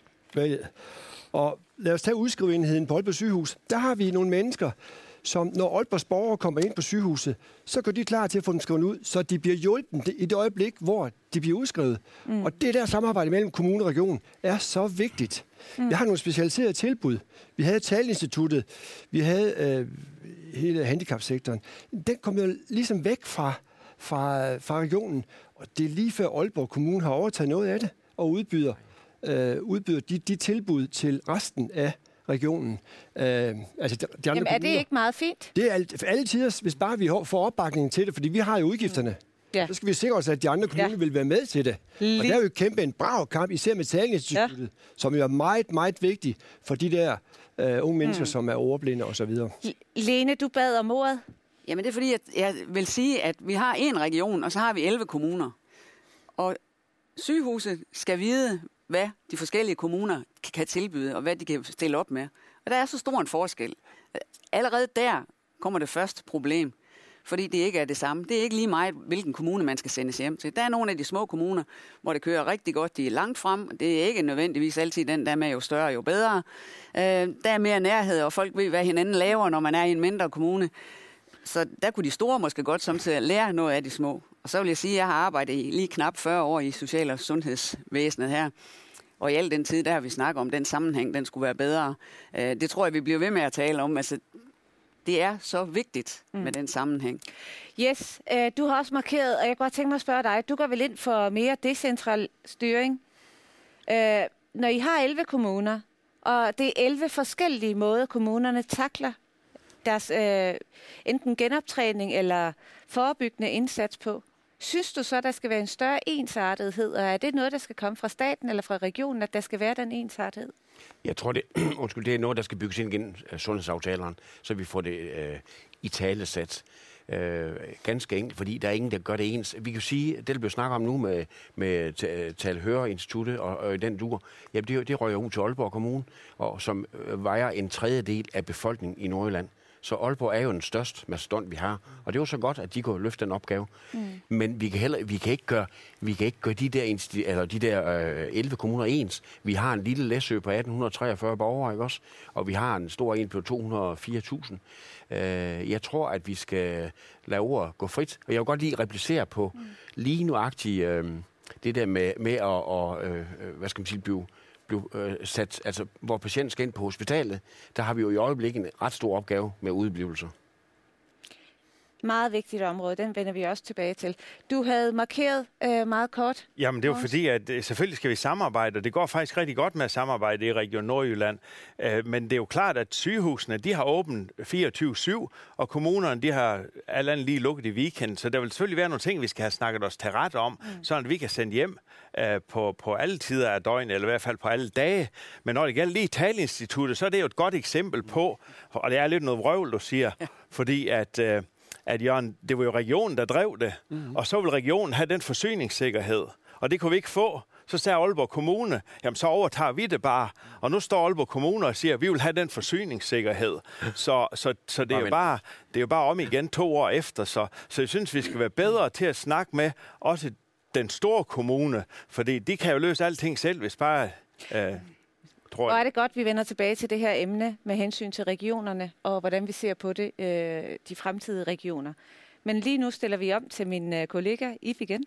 Uh, og lad os tage udskrivenheden på Aalborg Sygehus. Der har vi nogle mennesker, som når Aalborgs borgere kommer ind på sygehuset, så går de klar til at få dem skrevet ud, så de bliver hjulpet i det øjeblik, hvor de bliver udskrevet. Mm. Og det der samarbejde mellem kommune og region er så vigtigt. Mm. Jeg har nogle specialiserede tilbud. Vi havde Taleinstituttet, vi havde øh, hele handicapsektoren. Den kom jo ligesom væk fra, fra, fra regionen, og det er lige før Aalborg Kommune har overtaget noget af det, og udbyder, øh, udbyder de, de tilbud til resten af regionen. Øh, altså de, de Jamen, er det ikke meget fint? Det er alt, alle tider, hvis bare vi får opbakningen til det, fordi vi har jo udgifterne. Ja. Så skal vi sikre os, at de andre kommuner ja. vil være med til det. Lige. Og der er jo kæmpe en brav kamp, især med Taleinstituttet, ja. som jo er meget, meget vigtig for de der øh, unge mennesker, mm. som er overblinde og så videre. Lene, du bad om ordet. Jamen det er fordi, at jeg vil sige, at vi har en region, og så har vi elleve kommuner. Og sygehuset skal vide, hvad de forskellige kommuner kan tilbyde, og hvad de kan stille op med. Og der er så stor en forskel. Allerede der kommer det første problem, fordi det ikke er det samme. Det er ikke lige meget, hvilken kommune man skal sendes hjem til. Der er nogle af de små kommuner, hvor det kører rigtig godt, de er langt frem. Det er ikke nødvendigvis altid den, der med jo større, jo bedre. Der er mere nærhed, og folk ved, hvad hinanden laver, når man er i en mindre kommune. Så der kunne de store måske godt samtidig lære noget af de små. Og så vil jeg sige, at jeg har arbejdet i lige knap fyrre år i social- og sundhedsvæsenet her. Og i al den tid, der har vi snakket om, den sammenhæng, den skulle være bedre. Det tror jeg, vi bliver ved med at tale om. Altså, det er så vigtigt mm. med den sammenhæng. Yes, øh, du har også markeret, og jeg kunne godt tænke mig at spørge dig, du går vel ind for mere decentral styring. Øh, når I har elleve kommuner, og det er elleve forskellige måder, kommunerne takler deres øh, enten genoptræning eller forebyggende indsats på, synes du så, at der skal være en større ensartethed, og er det noget, der skal komme fra staten eller fra regionen, at der skal være den ensartethed? Jeg tror, det, undskyld, det er noget, der skal bygges ind gennem uh, sundhedsaftalerne, så vi får det uh, i talesat. Uh, ganske enkelt, fordi der er ingen, der gør det ens. Vi kan sige, det der bliver snakket om nu med, med Talhøre-instituttet og, og den dur, jamen det, det røger ud til Aalborg Kommune, og som uh, vejer en tredjedel af befolkningen i Nordjylland. Så Aalborg er jo den største mastodont, vi har. Og det er jo så godt, at de kunne løfte den opgave. Mm. Men vi kan, heller, vi kan ikke gøre, vi kan ikke gøre de der, eller de der øh, elleve kommuner ens. Vi har en lille Læsø på atten treogfyrre borgere, ikke også? Og vi har en stor en på to hundrede og fire tusind. Øh, jeg tror, at vi skal lade ordet gå frit. Og jeg vil godt lige replicere på mm. lige nuagtigt øh, det der med, med at, og, øh, hvad skal man sige, blive blev øh, sat, altså hvor patienten skal ind på hospitalet, der har vi jo i øjeblikket en ret stor opgave med udeblivelser. Meget vigtigt område, den vender vi også tilbage til. Du havde markeret øh, meget kort. Jamen det er jo fordi, at selvfølgelig skal vi samarbejde, og det går faktisk rigtig godt med at samarbejde i Region Nordjylland. Øh, men det er jo klart, at sygehusene, de har åbent fireogtyve syv, og kommunerne, de har alle andet lige lukket i weekend, så der vil selvfølgelig være nogle ting, vi skal have snakket os til ret om, mm. så at vi kan sende hjem øh, på, på alle tider af døgnet, eller i hvert fald på alle dage. Men når det gælder lige Taleinstituttet, så er det jo et godt eksempel på, og det er lidt noget vrøvl, du siger, ja. fordi at øh, at Jørgen, det var jo regionen, der drev det, mm-hmm. og så vil regionen have den forsyningssikkerhed, og det kunne vi ikke få. Så sagde Aalborg Kommune, jamen så overtager vi det bare. Og nu står Aalborg Kommune og siger, at vi vil have den forsyningssikkerhed. Så, så, så det, er jo bare, det er jo bare om igen to år efter. Så, så jeg synes, vi skal være bedre til at snakke med også den store kommune, fordi de kan jo løse alting selv, hvis bare... Øh, tror jeg. Og er det godt, vi vender tilbage til det her emne med hensyn til regionerne, og hvordan vi ser på det, øh, de fremtidige regioner. Men lige nu stiller vi om til min øh, kollega Ib igen.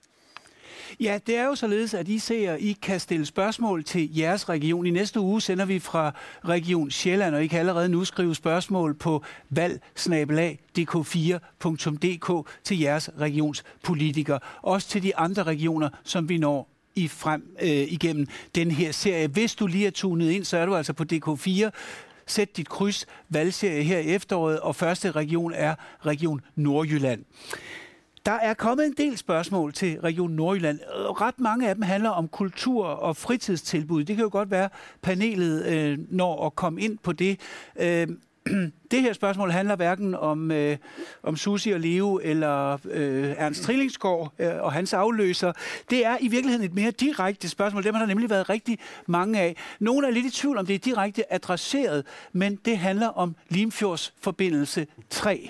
Ja, det er jo således, at I ser, at I kan stille spørgsmål til jeres region. I næste uge sender vi fra Region Sjælland, og I kan allerede nu skrive spørgsmål på valg snabel-a d k fire punktum d k til jeres regionspolitikere. Også til de andre regioner, som vi når i frem øh, igennem den her serie. Hvis du lige er tunet ind, så er du altså på D K fire. Sæt dit kryds, valgserie her i efteråret, og første region er Region Nordjylland. Der er kommet en del spørgsmål til Region Nordjylland. Ret mange af dem handler om kultur og fritidstilbud. Det kan jo godt være, panelet øh, når at komme ind på det. Øh, det her spørgsmål handler hverken om, øh, om Susie og Leo eller øh, Ernst Trillingsgaard øh, og hans afløser. Det er i virkeligheden et mere direkte spørgsmål. Dem har der nemlig været rigtig mange af. Nogle er lidt i tvivl om det er direkte adresseret, men det handler om Limfjordsforbindelse tre.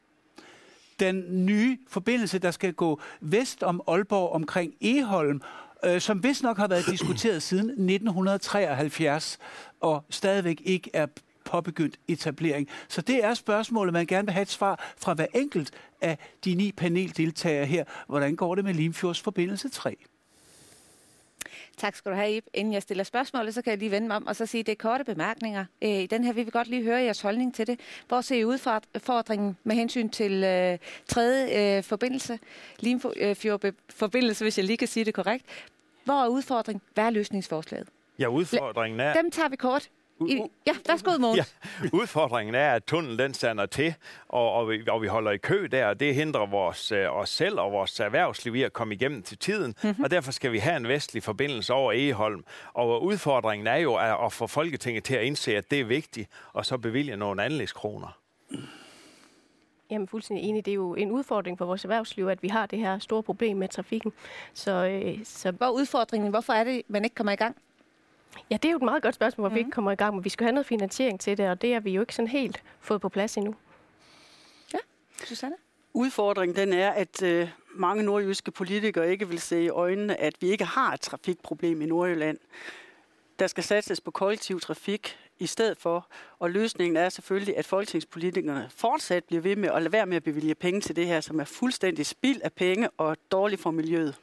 Den nye forbindelse, der skal gå vest om Aalborg omkring Egholm, øh, som vist nok har været diskuteret siden nitten treoghalvfjerds og stadigvæk ikke er påbegyndt etablering. Så det er spørgsmålet, man gerne vil have et svar fra hver enkelt af de ni paneldeltagere her. Hvordan går det med Limfjordsforbindelse tre? Tak skal du have, Ib. Inden jeg stiller spørgsmålet, så kan jeg lige vende mig om og så sige, at det er korte bemærkninger. I den her vil vi godt lige høre jeres holdning til det. Hvor ser I udfordringen med hensyn til øh, tredje øh, forbindelse, Limfjordforbindelse, hvis jeg lige kan sige det korrekt. Hvor er udfordringen? Hvad er løsningsforslaget? Ja, udfordringen er... Dem tager vi kort. I, ja, værsgo, Mogens. Ja, udfordringen er, at tunnelen den sander til, og, og, vi, og vi holder i kø der, og det hindrer vores, øh, os selv og vores erhvervsliv i at komme igennem til tiden, mm-hmm. og derfor skal vi have en vestlig forbindelse over Egholm. Og udfordringen er jo at, at få Folketinget til at indse, at det er vigtigt, og så bevilge nogle anlægskroner. Jamen fuldstændig enig. Det er jo en udfordring for vores erhvervsliv, at vi har det her store problem med trafikken. Så, øh, så... Hvor er udfordringen? Hvorfor er det, man ikke kommer i gang? Ja, det er jo et meget godt spørgsmål, hvor mm. vi ikke Mhm. kommer i gang, men vi skal have noget finansiering til det, og det er vi jo ikke sådan helt fået på plads endnu. Ja, Susanne? Udfordringen den er, at øh, mange nordjyske politikere ikke vil se i øjnene, at vi ikke har et trafikproblem i Nordjylland. Der skal satses på kollektiv trafik i stedet for, og løsningen er selvfølgelig, at folketingspolitikerne fortsat bliver ved med at lade være med at bevilge penge til det her, som er fuldstændig spild af penge og dårligt for miljøet.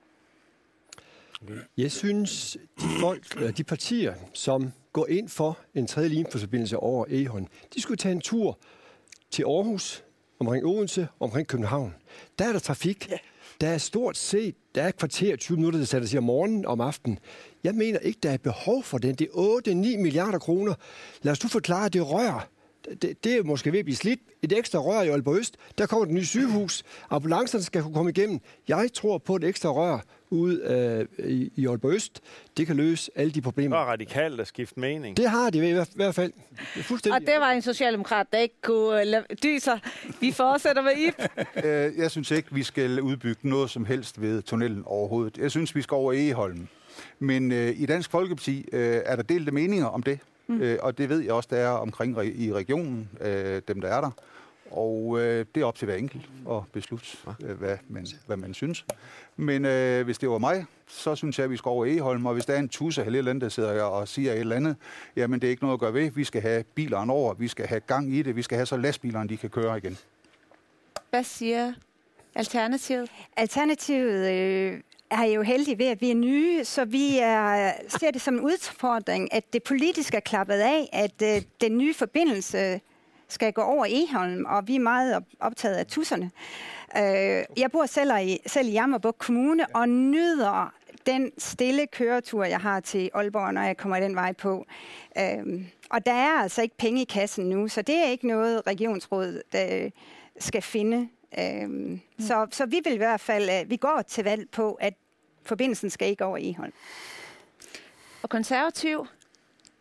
Jeg synes, de folk, eller de partier, som går ind for en tredje Limfjordsforbindelse over Egholm, de skulle tage en tur til Aarhus, omkring Odense, omkring København. Der er der trafik. Der er stort set, der er et kvarter tyve minutter, der sætter sig om morgenen og om aftenen. Jeg mener ikke, der er behov for den. Det er otte til ni milliarder kroner. Lad os du forklare, det rør. Det, det er måske ved at blive slidt. Et ekstra rør i Aalborg Øst. Der kommer et nyt sygehus. Ambulancerne skal kunne komme igennem. Jeg tror på et ekstra rør ude øh, i, i Aalborg Øst. Det kan løse alle de problemer. Det er radikalt at skifte mening. Det har de i hvert, hvert fald. Det og det var en socialdemokrat, der ikke kunne lade dyser. Vi fortsætter med Ib. Jeg synes ikke, vi skal udbygge noget som helst ved tunnelen overhovedet. Jeg synes, vi skal over Egholm. Men øh, i Dansk Folkeparti øh, er der delte meninger om det. Mm. Øh, og det ved jeg også, der er omkring re- i regionen, øh, dem der er der. Og øh, det er op til hver enkelt at beslutte, øh, hvad, man, hvad man synes. Men øh, hvis det var mig, så synes jeg, at vi skal over Egholm. Og hvis der er en tusse eller et eller andet, der sidder og siger et eller andet, jamen det er ikke noget at gøre ved. Vi skal have bilerne over, vi skal have gang i det, vi skal have så lastbilerne, de kan køre igen. Hvad siger Alternativet? Alternativet øh, er jo heldige ved, at vi er nye, så vi er, ser det som en udfordring, at det politisk er klappet af, at øh, den nye forbindelse skal gå over Egholm, og vi er meget optaget af tusserne. Øh, jeg bor selv i, selv i Jammerbugt Kommune og nyder den stille køretur, jeg har til Aalborg, når jeg kommer den vej på. Øh, og der er altså ikke penge i kassen nu, så det er ikke noget regionsrådet der skal finde. Øh, mm. så, så vi vil i hvert fald, vi går til valg på, at forbindelsen skal ikke over Egholm. Og konservativ?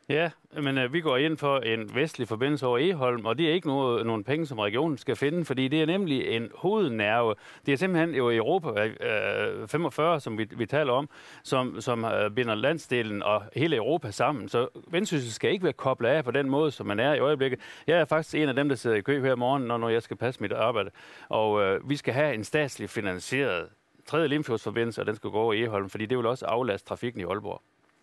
Ja, men øh, vi går ind for en vestlig forbindelse over Egholm, og det er ikke noget, nogle penge, som regionen skal finde, fordi det er nemlig en hovednerve. Det er simpelthen jo Europa øh, femogfyrre, som vi, vi taler om, som, som øh, binder landsdelen og hele Europa sammen. Så Vendsyssel skal ikke være koblet af på den måde, som man er i øjeblikket. Jeg er faktisk en af dem, der sidder i kø her i morgen, når, når jeg skal passe mit arbejde. Og øh, vi skal have en statslig finansieret tredje Limfjordsforbindelse, og den skal gå over Egholm, fordi det vil også aflaste trafikken i Aalborg.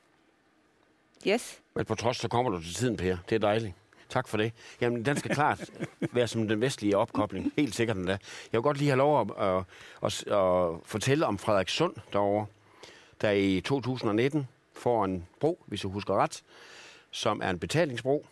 Yes. Men på trods, så kommer du til tiden, Per. Det er dejligt. Tak for det. Jamen, den skal klart være som den vestlige opkobling. Helt sikkert den der. Jeg vil godt lige have lov at, at, at, at fortælle om Frederikssund derovre, der i to tusind og nitten får en bro, hvis jeg husker ret, som er en betalingsbro.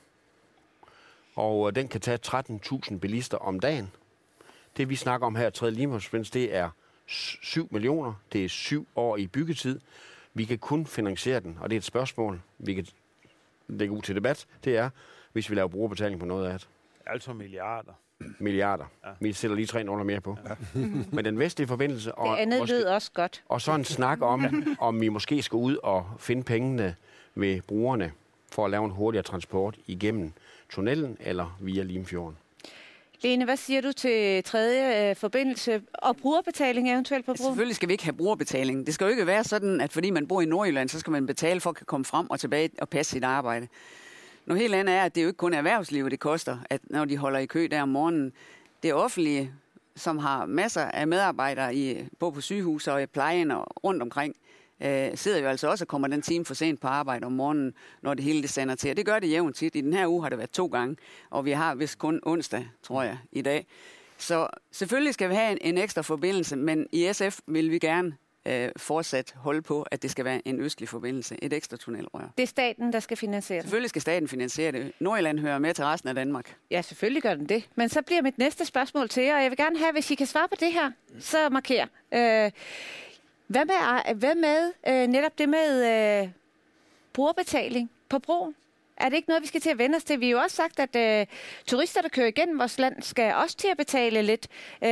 Og den kan tage tretten tusind bilister om dagen. Det, vi snakker om her, tredje Limfjordsforbindelse, det er syv millioner. Det er syv år i byggetid. Vi kan kun finansiere den, og det er et spørgsmål, vi kan lægge ud til debat. Det er, hvis vi laver brugerbetaling på noget af det. Altså milliarder. Milliarder. Ja. Vi sætter lige tre nuller mere på. Ja. Men den vestlige forbindelse... Og det andet måske, lød også godt. Og så en snak om, om vi måske skal ud og finde pengene ved brugerne for at lave en hurtigere transport igennem tunnelen eller via Limfjorden. Lene, hvad siger du til tredje øh, forbindelse og brugerbetaling eventuelt på broen? Selvfølgelig skal vi ikke have brugerbetaling. Det skal jo ikke være sådan, at fordi man bor i Nordjylland, så skal man betale for at kunne komme frem og tilbage og passe sit arbejde. Noget helt andet er, at det jo ikke kun er erhvervslivet, det koster, at når de holder i kø der om morgenen. Det offentlige, som har masser af medarbejdere i, både på sygehus og i plejen og rundt omkring, øh, sidder jo altså også og kommer den time for sent på arbejde om morgenen, når det hele det sender til. Det gør det jævnt tit. I den her uge har det været to gange, og vi har vist kun onsdag, tror jeg, i dag. Så selvfølgelig skal vi have en, en ekstra forbindelse, men i S F vil vi gerne øh, fortsat holde på, at det skal være en østlig forbindelse, et ekstra tunnelrør. Det er staten, der skal finansiere det? Selvfølgelig skal staten finansiere det. Nordjylland hører med til resten af Danmark. Ja, selvfølgelig gør den det. Men så bliver mit næste spørgsmål til jer, og jeg vil gerne have, hvis I kan svare på det her, så marker. Øh, hvad med, hvad med øh, netop det med øh, brugerbetaling på broen? Er det ikke noget, vi skal til at vende os til? Vi har jo også sagt, at øh, turister, der kører igennem vores land, skal også til at betale lidt. Øh,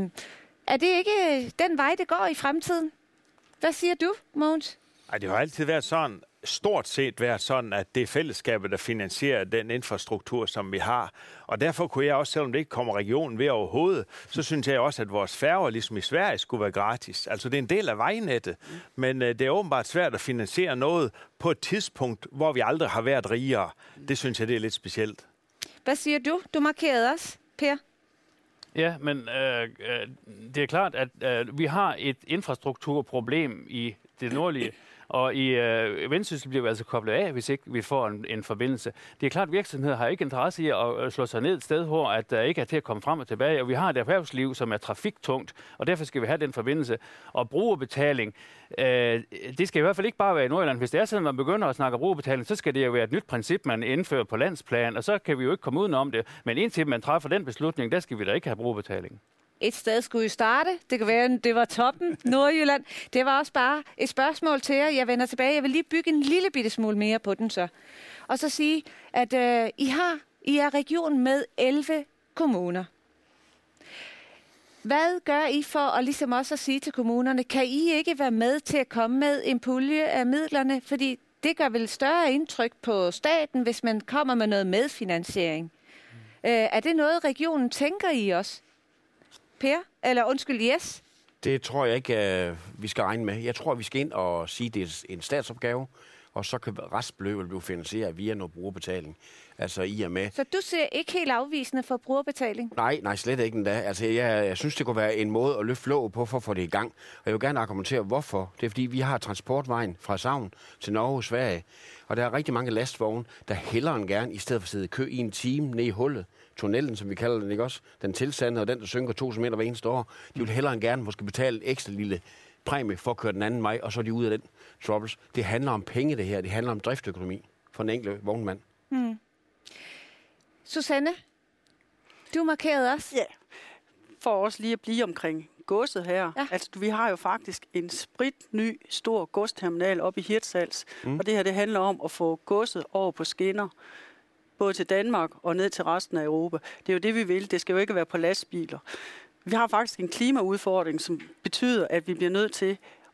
er det ikke den vej, det går i fremtiden? Hvad siger du, Mogens? Ej, det har altid været sådan, stort set været sådan, at det er fællesskabet, der finansierer den infrastruktur, som vi har. Og derfor kunne jeg også, selvom det ikke kommer regionen ved overhovedet, så synes jeg også, at vores færger, ligesom i Sverige, skulle være gratis. Altså, det er en del af vejnettet, men øh, det er åbenbart svært at finansiere noget på et tidspunkt, hvor vi aldrig har været rigere. Det synes jeg, det er lidt specielt. Hvad siger du? Du markerede os, Per. Ja, men øh, øh, det er klart, at øh, vi har et infrastrukturproblem i det nordlige, og i øh, Vendsyssel bliver vi altså koblet af, hvis ikke vi får en, en forbindelse. Det er klart, at virksomheder har ikke interesse i at slå sig ned et sted, hvor at der ikke er til at komme frem og tilbage, og vi har et erhvervsliv, som er trafiktungt, og derfor skal vi have den forbindelse. Og brugerbetaling, øh, det skal i hvert fald ikke bare være i Nordjylland. Hvis det er sådan, at man begynder at snakke brugerbetaling, så skal det jo være et nyt princip, man indfører på landsplan, og så kan vi jo ikke komme udenom det. Men indtil man træffer den beslutning, der skal vi da ikke have brugerbetaling. Et sted skulle I starte. Det kan være, det var toppen, Nordjylland. Det var også bare et spørgsmål til jer. Jeg vender tilbage. Jeg vil lige bygge en lille bitte smule mere på den så. Og så sige, at øh, I har, I er region med elleve kommuner. Hvad gør I for at ligesom også at sige til kommunerne, kan I ikke være med til at komme med en pulje af midlerne? Fordi det gør vel større indtryk på staten, hvis man kommer med noget medfinansiering. Mm. Øh, er det noget, regionen tænker I også? Per? Eller undskyld, yes? Det tror jeg ikke, vi skal regne med. Jeg tror, vi skal ind og sige, at det er en statsopgave, og så kan restbeløbet blive finansieret via noget brugerbetaling. Altså i og med... Så du ser ikke helt afvisende for brugerbetaling? Nej, nej, slet ikke endda. Altså, jeg, jeg synes, det kunne være en måde at løfte låget på for at få det i gang. Og jeg vil gerne argumentere, hvorfor. Det er, fordi vi har transportvejen fra Savn til Norge og Sverige. Og der er rigtig mange lastvogne, der hellere end gerne, i stedet for at sidde i kø i en time ned i hullet, tunnelen, som vi kalder den, ikke også? Den tilsandede, og den, der synker to meter hver eneste år. De vil hellere end gerne måske betale et ekstra lille præmie for at køre den anden vej, og så er de ude af den troubles. Det handler om penge, det her. Det handler om driftøkonomi for den enkelte vognmand. Hmm. Susanne, du markerede også. Ja, for også lige at blive omkring godset her. Ja. Altså, vi har jo faktisk en spritny, stor godsterminal oppe i Hirtshals, mm. og det her, det handler om at få godset over på skinner, både til Danmark og ned til resten af Europa. Det er jo det, vi vil. Det skal jo ikke være på lastbiler. Vi har faktisk en klimaudfordring, som betyder, at vi bliver nødt til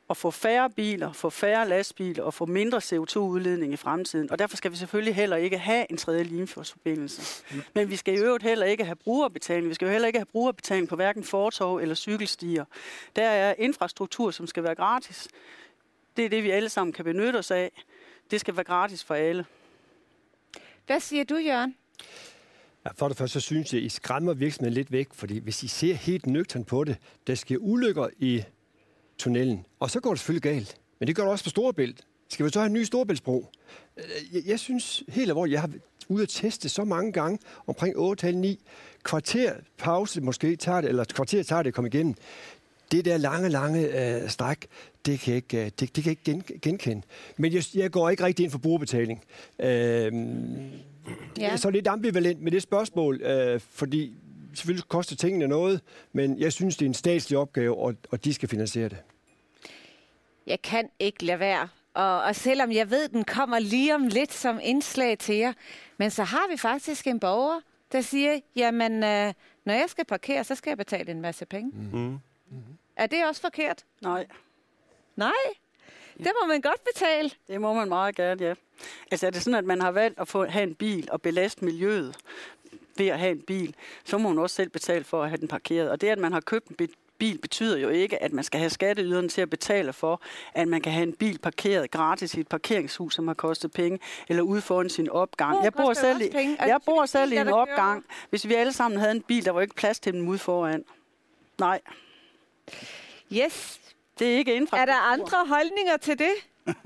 at få færre biler, få færre lastbiler og få mindre C O to udledning i fremtiden. Og derfor skal vi selvfølgelig heller ikke have en tredje Limfjordsforbindelse. Men vi skal i øvrigt heller ikke have brugerbetaling. Vi skal jo heller ikke have brugerbetaling på hverken fortov eller cykelstier. Der er infrastruktur, som skal være gratis. Det er det, vi alle sammen kan benytte os af. Det skal være gratis for alle. Hvad siger du, Jørgen? Ja, for det første, så synes jeg, I skræmmer virksomheden lidt væk, fordi hvis I ser helt nøgtern på det, der sker ulykker i tunnelen, og så går det selvfølgelig galt. Men det gør det også på Storebælt. Skal vi så have en ny Storebæltsbro? Jeg, jeg synes helt alvorligt, jeg har ude at teste så mange gange, omkring otte til ni, kvarter pause måske tager det, eller kvarter tager det at komme igennem. Det der lange, lange øh, stræk, det kan jeg ikke, det, det kan jeg ikke gen, genkende. Men jeg, jeg går ikke rigtig ind for brugerbetaling. Øh, ja. Så er lidt ambivalent med det spørgsmål, øh, fordi selvfølgelig koster tingene noget, men jeg synes, det er en statslig opgave, og, og de skal finansiere det. Jeg kan ikke lade være. Og, og selvom jeg ved, den kommer lige om lidt som indslag til jer, men så har vi faktisk en borger, der siger, jamen, øh, når jeg skal parkere, så skal jeg betale en masse penge. Mm. Mm-hmm. Er det også forkert? Nej. Nej? Det må man godt betale. Det må man meget gerne, ja. Altså er det sådan, at man har valgt at få, have en bil og belaste miljøet ved at have en bil, så må man også selv betale for at have den parkeret. Og det, at man har købt en bil, betyder jo ikke, at man skal have skatteyderne til at betale for, at man kan have en bil parkeret gratis i et parkeringshus, som har kostet penge, eller ude foran sin opgang. Oh, jeg bor selv i, jeg bor selv i en opgang. Kører. Hvis vi alle sammen havde en bil, der var ikke plads til dem ude foran. Nej. Yes. Det er ikke infrastruktur. Er der andre holdninger til det?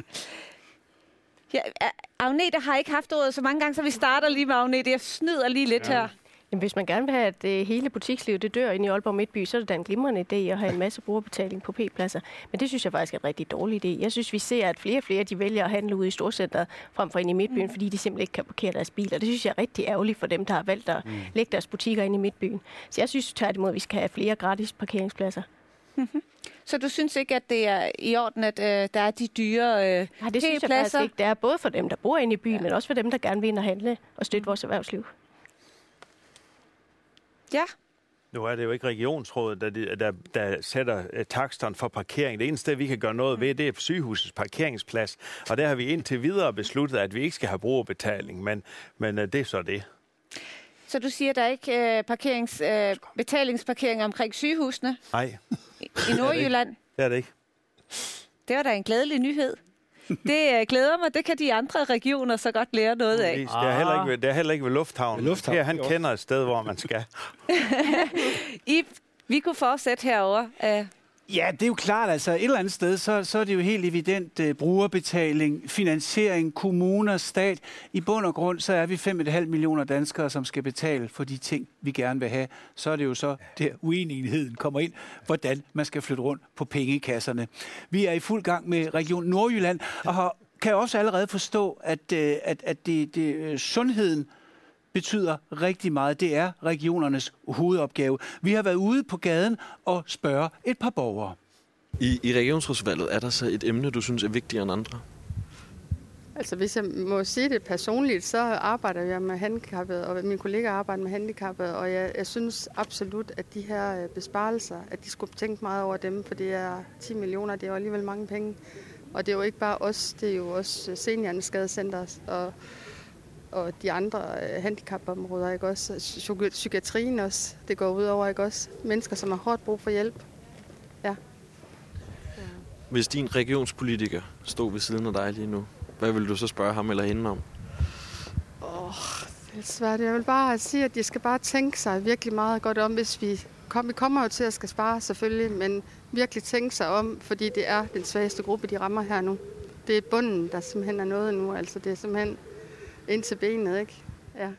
Ja, Agnete har ikke haft ordet så mange gange, så vi starter lige med Agnete. Jeg snyder lige lidt ja. her. Jamen, hvis man gerne vil have, at det hele butikslivet det dør inde i Aalborg Midtby, så er det da en glimrende idé at have en masse brugerbetaling på P-pladser. Men det synes jeg faktisk er en rigtig dårlig idé. Jeg synes, vi ser, at flere og flere de vælger at handle ude i storcenteret frem for inde i Midtbyen, mm. fordi de simpelthen ikke kan parkere deres biler. Det synes jeg er rigtig ærgerligt for dem, der har valgt at mm. lægge deres butikker inde i Midtbyen. Så jeg synes tværtimod, at vi skal have flere gratis parkeringspladser. Mm-hmm. Så du synes ikke, at det er i orden, at øh, der er de dyre øh, Nej, det synes jeg faktisk ikke. Det er både for dem, der bor inde i byen, ja. men også for dem, der gerne vil ind og handle og støtte vores erhvervsliv. Ja. Nu er det jo ikke regionsrådet, der, der, der sætter taksterne for parkering. Det eneste, vi kan gøre noget ved, det er sygehusets parkeringsplads. Og der har vi indtil videre besluttet, at vi ikke skal have brugerbetaling, men, men det er så det. Så du siger, at der er ikke øh, parkerings, øh, betalingsparkering omkring sygehusene? Nej. I, i Nordjylland? Det er det ikke. Det var da en glædelig nyhed. Det øh, glæder mig. Det kan de andre regioner så godt lære noget af. Det er heller ikke ved, det er heller ikke ved lufthavnen. Lufthavn. Her, han kender et sted, hvor man skal. I, vi kunne fortsætte herover. Uh. Ja, det er jo klart, altså et eller andet sted, så, så er det jo helt evident uh, brugerbetaling, finansiering, kommuner, stat. I bund og grund, så er vi fem komma fem millioner danskere, som skal betale for de ting, vi gerne vil have. Så er det jo så, der uenigheden kommer ind, hvordan man skal flytte rundt på pengekasserne. Vi er i fuld gang med Region Nordjylland, og har, kan også allerede forstå, at, at, at det, det, sundheden betyder rigtig meget. Det er regionernes hovedopgave. Vi har været ude på gaden og spørge et par borgere. I, i regionsrådsvalget er der så et emne, du synes er vigtigere end andre? Altså hvis jeg må sige det personligt, så arbejder jeg med handicappede, og mine kollegaer arbejder med handicappede, og jeg, jeg synes absolut, at de her besparelser, at de skulle tænke meget over dem, for det er ti millioner, det er jo alligevel mange penge. Og det er jo ikke bare os, det er jo også Seniorernes Skadecenter og og de andre handicapområder, ikke også? Psykiatrien også, det går ud over, ikke også? Mennesker, som har hårdt brug for hjælp. Ja. Hvis din regionspolitiker stod ved siden af dig lige nu, hvad vil du så spørge ham eller hende om? Åh, oh, det er svært. Jeg vil bare sige, at de skal bare tænke sig virkelig meget godt om, hvis vi, kom, vi kommer jo til at skal spare selvfølgelig, men virkelig tænke sig om, fordi det er den svageste gruppe, de rammer her nu. Det er bunden, der simpelthen er noget nu, altså det er simpelthen ind til benet, ikke? Ja.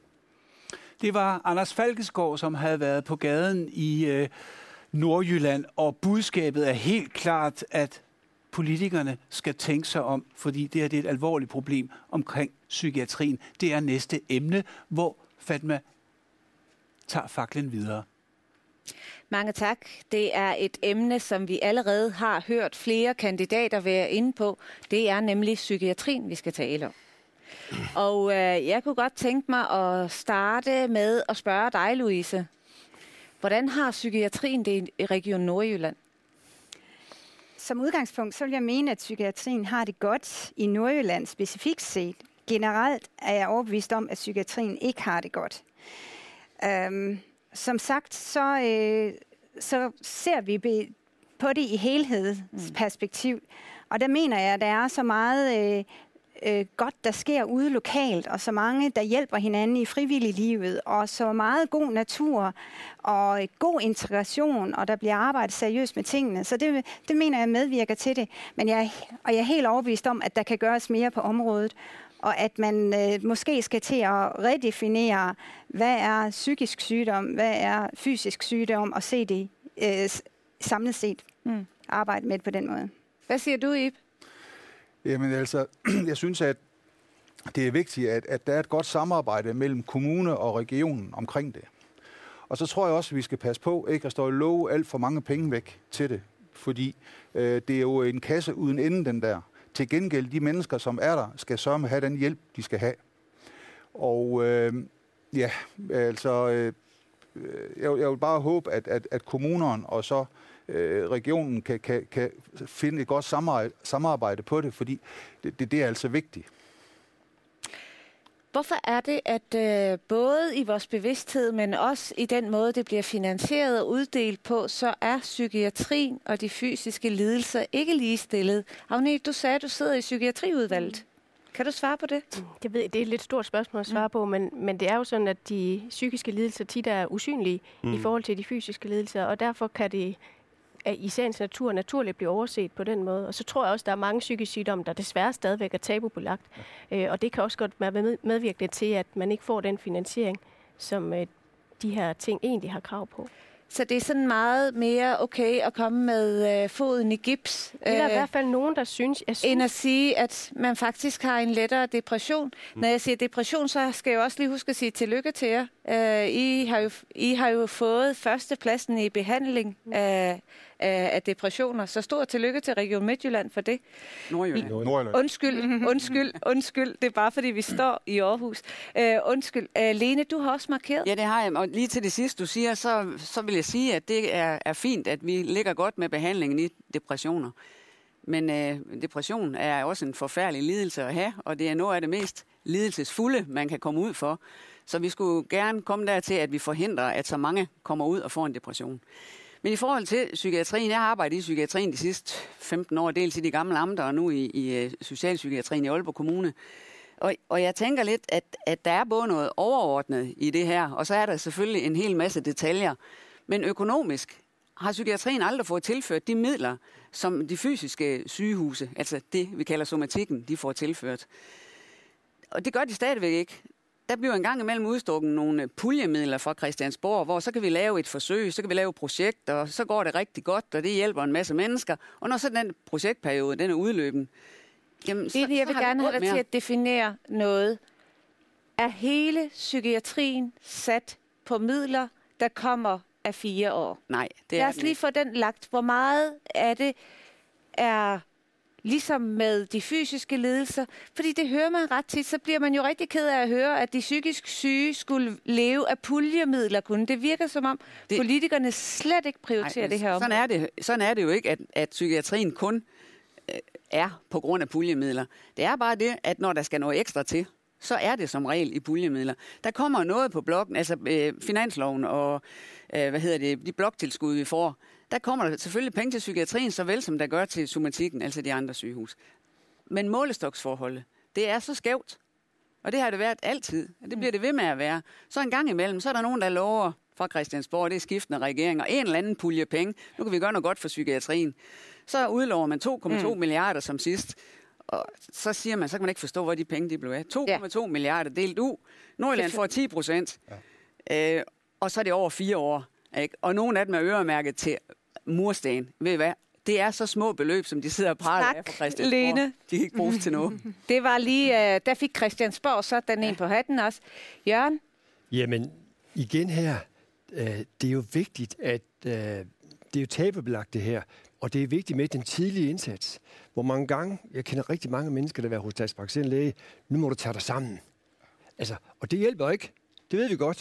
Det var Anders Falkesgaard, som havde været på gaden i øh, Nordjylland, og budskabet er helt klart, at politikerne skal tænke sig om, fordi det her det er et alvorligt problem omkring psykiatrien. Det er næste emne, hvor Fatma tager faklen videre. Mange tak. Det er et emne, som vi allerede har hørt flere kandidater være inde på. Det er nemlig psykiatrien, vi skal tale om. Og øh, jeg kunne godt tænke mig at starte med at spørge dig, Louise. Hvordan har psykiatrien det i Region Nordjylland? som udgangspunkt, så vil jeg mene, at psykiatrien har det godt i Nordjylland specifikt set. Generelt er jeg overbevist om, at psykiatrien ikke har det godt. Øhm, som sagt, så, øh, så ser vi be- på det i helhedsperspektiv. Og der mener jeg, at der er så meget øh, øh, godt, der sker ude lokalt, og så mange, der hjælper hinanden i frivilliglivet, og så meget god natur, og god integration, og der bliver arbejdet seriøst med tingene. Så det, det mener jeg medvirker til det. Men jeg, og jeg er helt overbevist om, at der kan gøres mere på området, og at man øh, måske skal til at redefinere, hvad er psykisk sygdom, hvad er fysisk sygdom, og se det øh, samlet set. Mm. Arbejde med det på den måde. Hvad siger du, Ib? Jamen altså, jeg synes, at det er vigtigt, at, at der er et godt samarbejde mellem kommune og regionen omkring det. Og så tror jeg også, at vi skal passe på ikke at stå og love alt for mange penge væk til det. Fordi øh, det er jo en kasse uden ende, den der. Til gengæld, de mennesker, som er der, skal sørge med at have den hjælp, de skal have. Og øh, ja, altså, øh, jeg, jeg vil bare håbe, at, at, at kommunerne og så øh, regionen kan, kan, kan finde et godt samarbejde, samarbejde på det, fordi det, det, det er altså vigtigt. Hvorfor er det, at øh, både i vores bevidsthed, men også i den måde, det bliver finansieret og uddelt på, så er psykiatrien og de fysiske lidelser ikke ligestillet? Agnete, du sagde, at du sidder i psykiatriudvalget. Kan du svare på det? Jeg ved, det er et lidt stort spørgsmål at svare mm. på, men, men det er jo sådan, at de psykiske lidelser tit er usynlige mm. i forhold til de fysiske lidelser, og derfor kan det i sagens natur naturligt blive overset på den måde. Og så tror jeg også, at der er mange psykiske sygdomme, der desværre stadigvæk er tabubelagt. Ja. Øh, og det kan også godt være medvirkende til, at man ikke får den finansiering, som øh, de her ting egentlig har krav på. Så det er sådan meget mere okay at komme med øh, foden i gips? Det er der øh, i hvert fald nogen, der synes, jeg synes... End at sige, at man faktisk har en lettere depression. Mm. Når jeg siger depression, så skal jeg også lige huske at sige tillykke til jer. Øh, I, har jo, I har jo fået førstepladsen i behandling mm. af, af, af depressioner. Så stor tillykke til Region Midtjylland for det. Nordjylland. Nordjylland. Undskyld, undskyld, undskyld. Det er bare fordi, vi står i Aarhus. Øh, undskyld. Øh, Lene, du har også markeret. Ja, det har jeg. Og lige til det sidste, du siger, så, så vil jeg sige, at det er, er fint, at vi ligger godt med behandlingen i depressioner. Men øh, depression er også en forfærdelig lidelse at have, og det er noget af det mest lidelsesfulde, man kan komme ud for. Så vi skulle gerne komme dertil, at vi forhindrer, at så mange kommer ud og får en depression. Men i forhold til psykiatrien, jeg har arbejdet i psykiatrien de sidste femten år, dels i de gamle amter og nu i, i socialpsykiatrien i Aalborg Kommune. Og, og jeg tænker lidt, at, at der er både noget overordnet i det her, og så er der selvfølgelig en hel masse detaljer. Men økonomisk har psykiatrien aldrig fået tilført de midler, som de fysiske sygehuse, altså det, vi kalder somatikken, de får tilført. Og det gør de stadigvæk ikke. Der bliver en gang imellem udstukket nogle puljemidler fra Christiansborg, hvor så kan vi lave et forsøg, så kan vi lave et projekt, og så går det rigtig godt, og det hjælper en masse mennesker. Og når så den projektperiode, den er udløbet, jamen, så, det, jeg vil så gerne have dig til at definere noget. Er hele psykiatrien sat på midler, der kommer af fire år? Nej, det er Lad os lige få den lagt. Hvor meget af det er ligesom med de fysiske lidelser? Fordi det hører man ret tit, så bliver man jo rigtig ked af at høre, at de psykisk syge skulle leve af puljemidler kun. Det virker som om det, politikerne slet ikke prioriterer nej, det her område. Sådan er det, sådan er det jo ikke, at, at psykiatrien kun øh, er på grund af puljemidler. Det er bare det, at når der skal noget ekstra til, så er det som regel i puljemidler. Der kommer noget på blokken, altså øh, finansloven og øh, hvad hedder det, de bloktilskud, vi får. Der kommer der selvfølgelig penge til psykiatrien, såvel som der gør til somatikken, altså de andre sygehus. Men målestoksforholdet, det er så skævt. Og det har det været altid. Og det bliver det ved med at være. Så en gang imellem, så er der nogen, der lover fra Christiansborg, det er skiftende regeringer, en eller anden pulje penge. Nu kan vi gøre noget godt for psykiatrien. Så udlover man to komma to mm. milliarder som sidst. Og så siger man, så kan man ikke forstå, hvor de penge de blev af. to komma to ja. milliarder delt ud. Nordjylland får ti procent. Ja. Øh, og så er det over fire år. Ikke? Og nogle af dem er øremærket til mursten. Ved I hvad? Det er så små beløb, som de sidder og praler af for Christiansborg. Lene. De kan ikke bruges til noget. Det var lige, uh, der fik Christiansborg så den ja. en på hatten også. Jørgen? Jamen, igen her, uh, det er jo vigtigt, at uh, det er jo tabubelagt det her. Og det er vigtigt med den tidlige indsats. Hvor mange gange, jeg kender rigtig mange mennesker, der har været hos deres praktiserende læge, nu må du tage dig sammen. Altså, og det hjælper ikke. Det ved vi godt.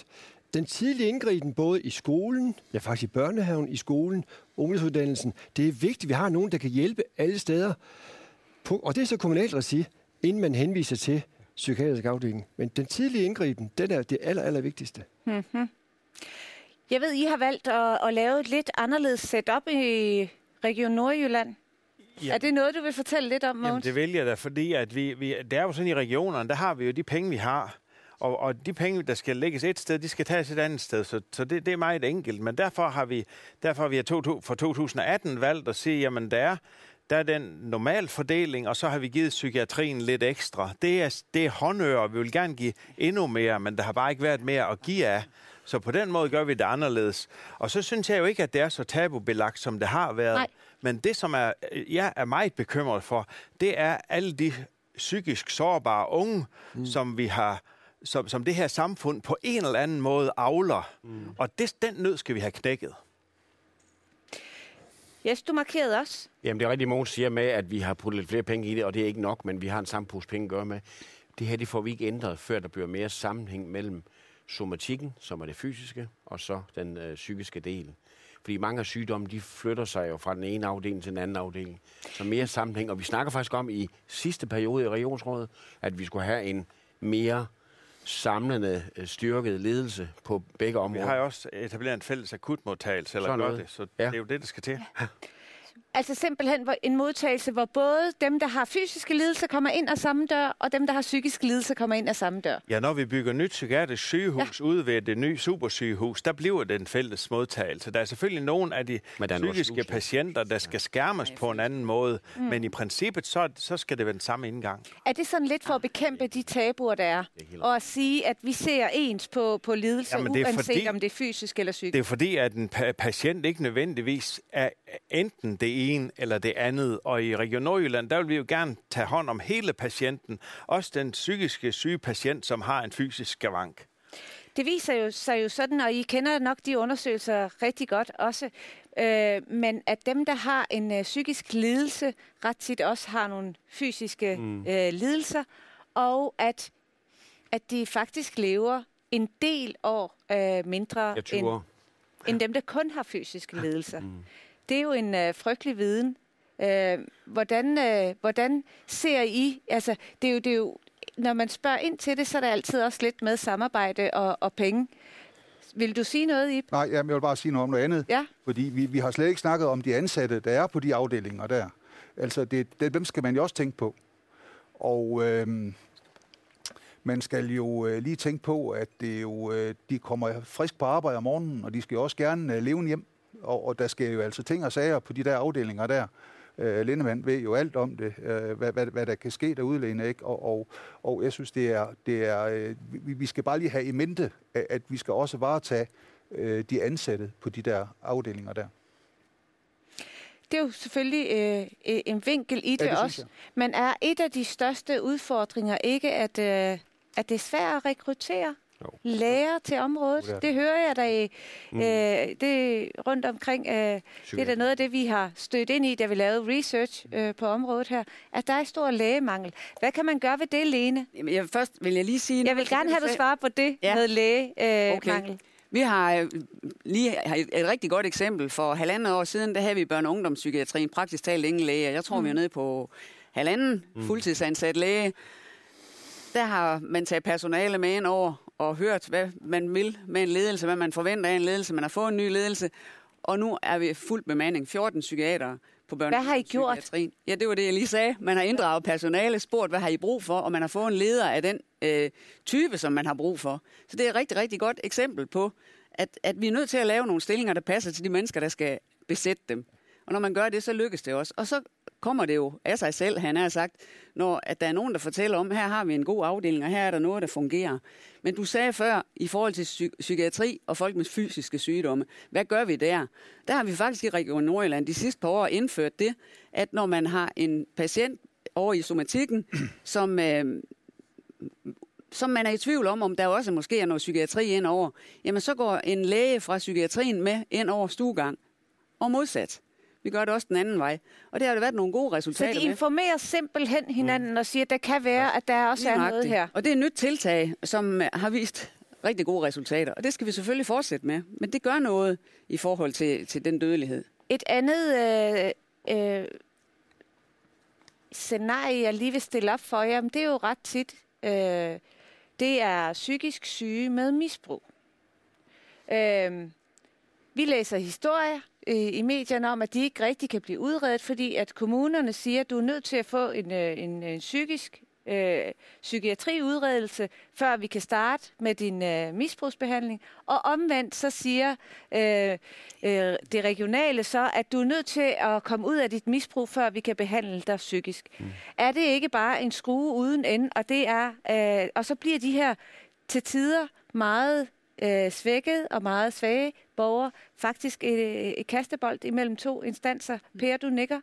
Den tidlige indgriben både i skolen, ja faktisk i børnehaven, i skolen, ungdomsuddannelsen, det er vigtigt, vi har nogen, der kan hjælpe alle steder. Og det er så kommunalt regi, inden man henviser til psykiatrisk afdeling. Men den tidlige indgriben, den er det aller, aller vigtigste. Mm-hmm. Jeg ved, I har valgt at, at lave et lidt anderledes setup i Region Nordjylland. Jamen. Er det noget, du vil fortælle lidt om, Mogens? Jamen, det vil jeg da, fordi at vi, vi, det er jo sådan i regionerne, der har vi jo de penge, vi har. Og, og de penge, der skal lægges et sted, de skal tages et andet sted. Så, så det, det er meget enkelt. Men derfor har vi, derfor har vi to, for to tusind atten valgt at sige, jamen der er, der er den normal fordeling, og så har vi givet psykiatrien lidt ekstra. Det er, det er håndører, vi vil gerne give endnu mere, men der har bare ikke været mere at give af. Så på den måde gør vi det anderledes. Og så synes jeg jo ikke, at det er så tabubelagt, som det har været. Nej. Men det, som er, jeg er meget bekymret for, det er alle de psykisk sårbare unge, mm. som vi har, som, som det her samfund på en eller anden måde avler. Mm. Og det, den nød skal vi have knækket. Yes, du markerede også. Jamen, det er rigtig, Mogens siger med, at vi har puttet lidt flere penge i det, og det er ikke nok, men vi har en samme pose penge at gøre med. Det her, det får vi ikke ændret, før der bliver mere sammenhæng mellem somatikken, som er det fysiske, og så den øh, psykiske del. Fordi mange af sygdomme, de flytter sig jo fra den ene afdeling til den anden afdeling. Så mere sammenhæng, og vi snakker faktisk om i sidste periode i Regionsrådet, at vi skulle have en mere samlende, styrket ledelse på begge områder. Vi har jo også etableret en fælles akutmodtagelse, eller gør det, så ja. Det er jo det, der skal til. Ja. Altså simpelthen en modtagelse, hvor både dem, der har fysiske lidelser, kommer ind ad samme dør, og dem, der har psykiske lidelser, kommer ind ad samme dør. Ja, når vi bygger nyt psykiatrisk sygehus ja. ude ved det nye supersygehus, der bliver det en fælles modtagelse. Der er selvfølgelig nogle af de psykiske patienter, der skal skærmes på en anden måde, mm. men i princippet, så, så skal det være den samme indgang. Er det sådan lidt for at bekæmpe de tabuer, der er? Og at sige, at vi ser ens på, på lidelser, ja, uanset fordi, om det er fysisk eller psykisk? Det er fordi, at en pa- patient ikke nødvendigvis er enten det ene eller det andet. Og i Region Nordjylland, der vil vi jo gerne tage hånd om hele patienten. Også den psykiske syge patient, som har en fysisk skavank. Det viser jo sig jo sådan, og I kender nok de undersøgelser rigtig godt også, øh, men at dem, der har en øh, psykisk lidelse, ret tit også har nogle fysiske mm. øh, lidelser, og at, at de faktisk lever en del år øh, mindre end, end dem, der kun har fysiske lidelser. Mm. Det er jo en øh, frygtelig viden. Øh, hvordan, øh, hvordan ser I, altså det er, jo, det er jo, når man spørger ind til det, så er der altid også lidt med samarbejde og, og penge. Vil du sige noget, Ib? Nej, jeg vil bare sige noget om noget andet. Ja. Fordi vi, vi har slet ikke snakket om de ansatte, der er på de afdelinger der. Altså, det, det, dem skal man jo også tænke på. Og øh, man skal jo øh, lige tænke på, at det jo, øh, de kommer frisk på arbejde om morgenen, og de skal jo også gerne øh, leve hjem. Og, og der sker jo altså ting og sager på de der afdelinger der. Øh, Lindemann ved jo alt om det, øh, hvad, hvad, hvad der kan ske derude, Lene, ikke? Og, og, og jeg synes, det er, det er øh, vi, vi skal bare lige have i mente, at, at vi skal også varetage øh, de ansatte på de der afdelinger der. Det er jo selvfølgelig øh, en vinkel i det, ja, det også. Men er et af de største udfordringer ikke, at, øh, at det er svært at rekruttere Jo. læger til området? Det, det hører jeg da i, mm. øh, det rundt omkring. Øh, det er da noget af det, vi har stødt ind i, da vi lavede research øh, på området her, at der er stor lægemangel. Hvad kan man gøre ved det, Lene? Jamen, jeg, først vil jeg lige sige... Jeg vil gerne have, at du svarer på det ja. med lægemangel. Øh, okay. Vi har øh, lige et, et rigtig godt eksempel. For halvandet år siden, der havde vi børne- og ungdomspsykiatrien, praktisk talt ingen læger. Jeg tror, mm. vi er nede på halvanden mm. fuldtidsansat læge. Der har man taget personale med ind over og hørt, hvad man vil med en ledelse, hvad man forventer af en ledelse. Man har fået en ny ledelse, og nu er vi fuld bemanding. fjorten psykiatere på børne- Hvad har I gjort? Ja, det var det, jeg lige sagde. Man har inddraget personale, spurgt, hvad har I brug for, og man har fået en leder af den øh, type, som man har brug for. Så det er et rigtig, rigtig godt eksempel på, at, at vi er nødt til at lave nogle stillinger, der passer til de mennesker, der skal besætte dem. Og når man gør det, så lykkes det også. Og så kommer det jo af sig selv, han har sagt, når at der er nogen, der fortæller om, her har vi en god afdeling, og her er der noget, der fungerer. Men du sagde før, i forhold til psy- psykiatri og folk med fysiske sygdomme, hvad gør vi der? Der har vi faktisk i Region Nordjylland de sidste par år indført det, at når man har en patient over i somatikken, som, øh, som man er i tvivl om, om der også måske er noget psykiatri ind over, jamen så går en læge fra psykiatrien med ind over stuegang, og modsat. Vi gør det også den anden vej. Og det har der været nogle gode resultater med. Så de informerer med. simpelthen hinanden mm. og siger, at der kan være, at der også er noget her. Og det er et nyt tiltag, som har vist rigtig gode resultater, og det skal vi selvfølgelig fortsætte med. Men det gør noget i forhold til, til den dødelighed. Et andet øh, øh, scenarie, jeg lige vil stille op for jer, det er jo ret tit, øh, det er psykisk syge med misbrug. Øh, vi læser historier øh, i medierne om, at de ikke rigtig kan blive udredet, fordi at kommunerne siger, at du er nødt til at få en, øh, en, en psykisk øh, psykiatriudredelse, før vi kan starte med din øh, misbrugsbehandling. Og omvendt så siger øh, øh, det regionale så, at du er nødt til at komme ud af dit misbrug, før vi kan behandle dig psykisk. Mm. Er det ikke bare en skrue uden ende? Og, det er, øh, og så bliver de her til tider meget øh, svækket og meget svage borgere faktisk et, et kastebold imellem to instanser. Per, du nikker?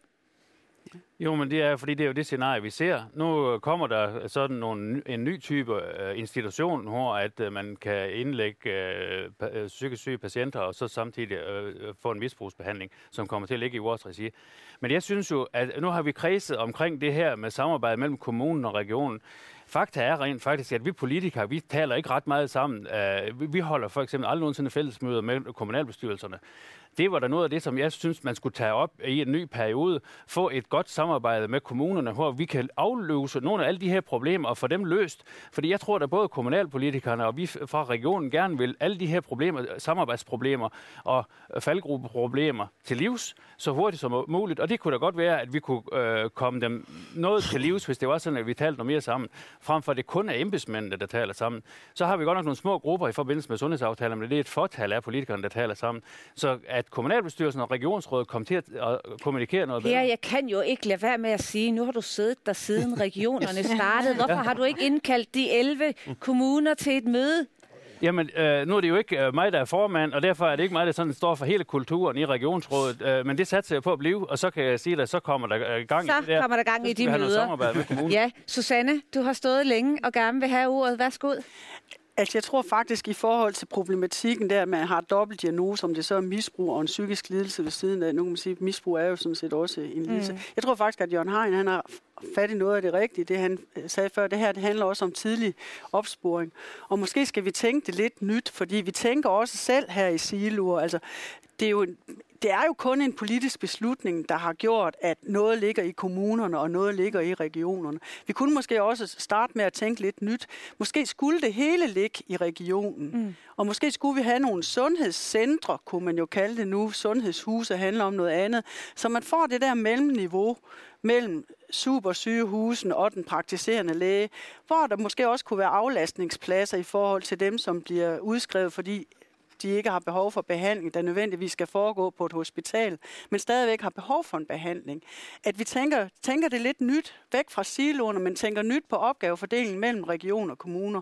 Jo, men det er fordi det er jo det scenarie, vi ser. Nu kommer der sådan nogle, en ny type uh, institution, hvor at uh, man kan indlægge uh, psykisk syge patienter og så samtidig uh, få en misbrugsbehandling, som kommer til at ligge i vores regi. Men jeg synes jo, at nu har vi kredset omkring det her med samarbejde mellem kommunen og regionen. Fakta er rent faktisk, at vi politikere, vi taler ikke ret meget sammen. Uh, vi holder for eksempel aldrig nogensinde fællesmøder med kommunalbestyrelserne. Det var da noget af det, som jeg synes, man skulle tage op i en ny periode. Få et godt samarbejde med kommunerne, hvor vi kan afløse nogle af alle de her problemer og få dem løst. Fordi jeg tror, at både kommunalpolitikerne og vi fra regionen gerne vil alle de her problemer, samarbejdsproblemer og faldgruppeproblemer til livs så hurtigt som muligt. Og det kunne da godt være, at vi kunne øh, komme dem noget til livs, hvis det var sådan, at vi talte noget mere sammen. Frem for det kun er embedsmændene, der taler sammen. Så har vi godt nok nogle små grupper i forbindelse med sundhedsaftaler, men det er et fortal af politikerne, der taler sammen. Så at kommunalbestyrelsen og regionsrådet kommer til at kommunikere noget bedre. Her, jeg kan jo ikke lade være med at sige, nu har du siddet der siden regionerne startede. Hvorfor har du ikke indkaldt de elleve kommuner til et møde? Jamen, øh, nu er det jo ikke øh, mig, der er formand, og derfor er det ikke mig, der sådan står for hele kulturen i regionsrådet. Øh, men det satser jeg på at blive, og så kan jeg sige, at så kommer der øh, gang så i det der. Så kommer der gang i de møder. Ja, Susanne, du har stået længe og gerne vil have ordet. Værsgo. Altså, jeg tror faktisk, i forhold til problematikken der, at man har dobbelt diagnose, om det så er misbrug og en psykisk lidelse ved siden af. Nu kan man sige, at misbrug er jo sådan set også en lidelse. Mm. Jeg tror faktisk, at Jørgen Hein, han har fat i noget af det rigtige. Det han sagde før, det her, det handler også om tidlig opsporing. Og måske skal vi tænke det lidt nyt, fordi vi tænker også selv her i siloer. Altså, det er jo en Det er jo kun en politisk beslutning, der har gjort, at noget ligger i kommunerne, og noget ligger i regionerne. Vi kunne måske også starte med at tænke lidt nyt. Måske skulle det hele ligge i regionen. Mm. Og måske skulle vi have nogle sundhedscentre, kunne man jo kalde det nu. Sundhedshuse handler om noget andet. Så man får det der mellemniveau mellem supersygehusene og den praktiserende læge, hvor der måske også kunne være aflastningspladser i forhold til dem, som bliver udskrevet, fordi de ikke har behov for behandling, der nødvendigvis skal foregå på et hospital, men stadigvæk har behov for en behandling. At vi tænker, tænker det lidt nyt, væk fra siloerne, men tænker nyt på opgavefordelingen mellem regioner og kommuner.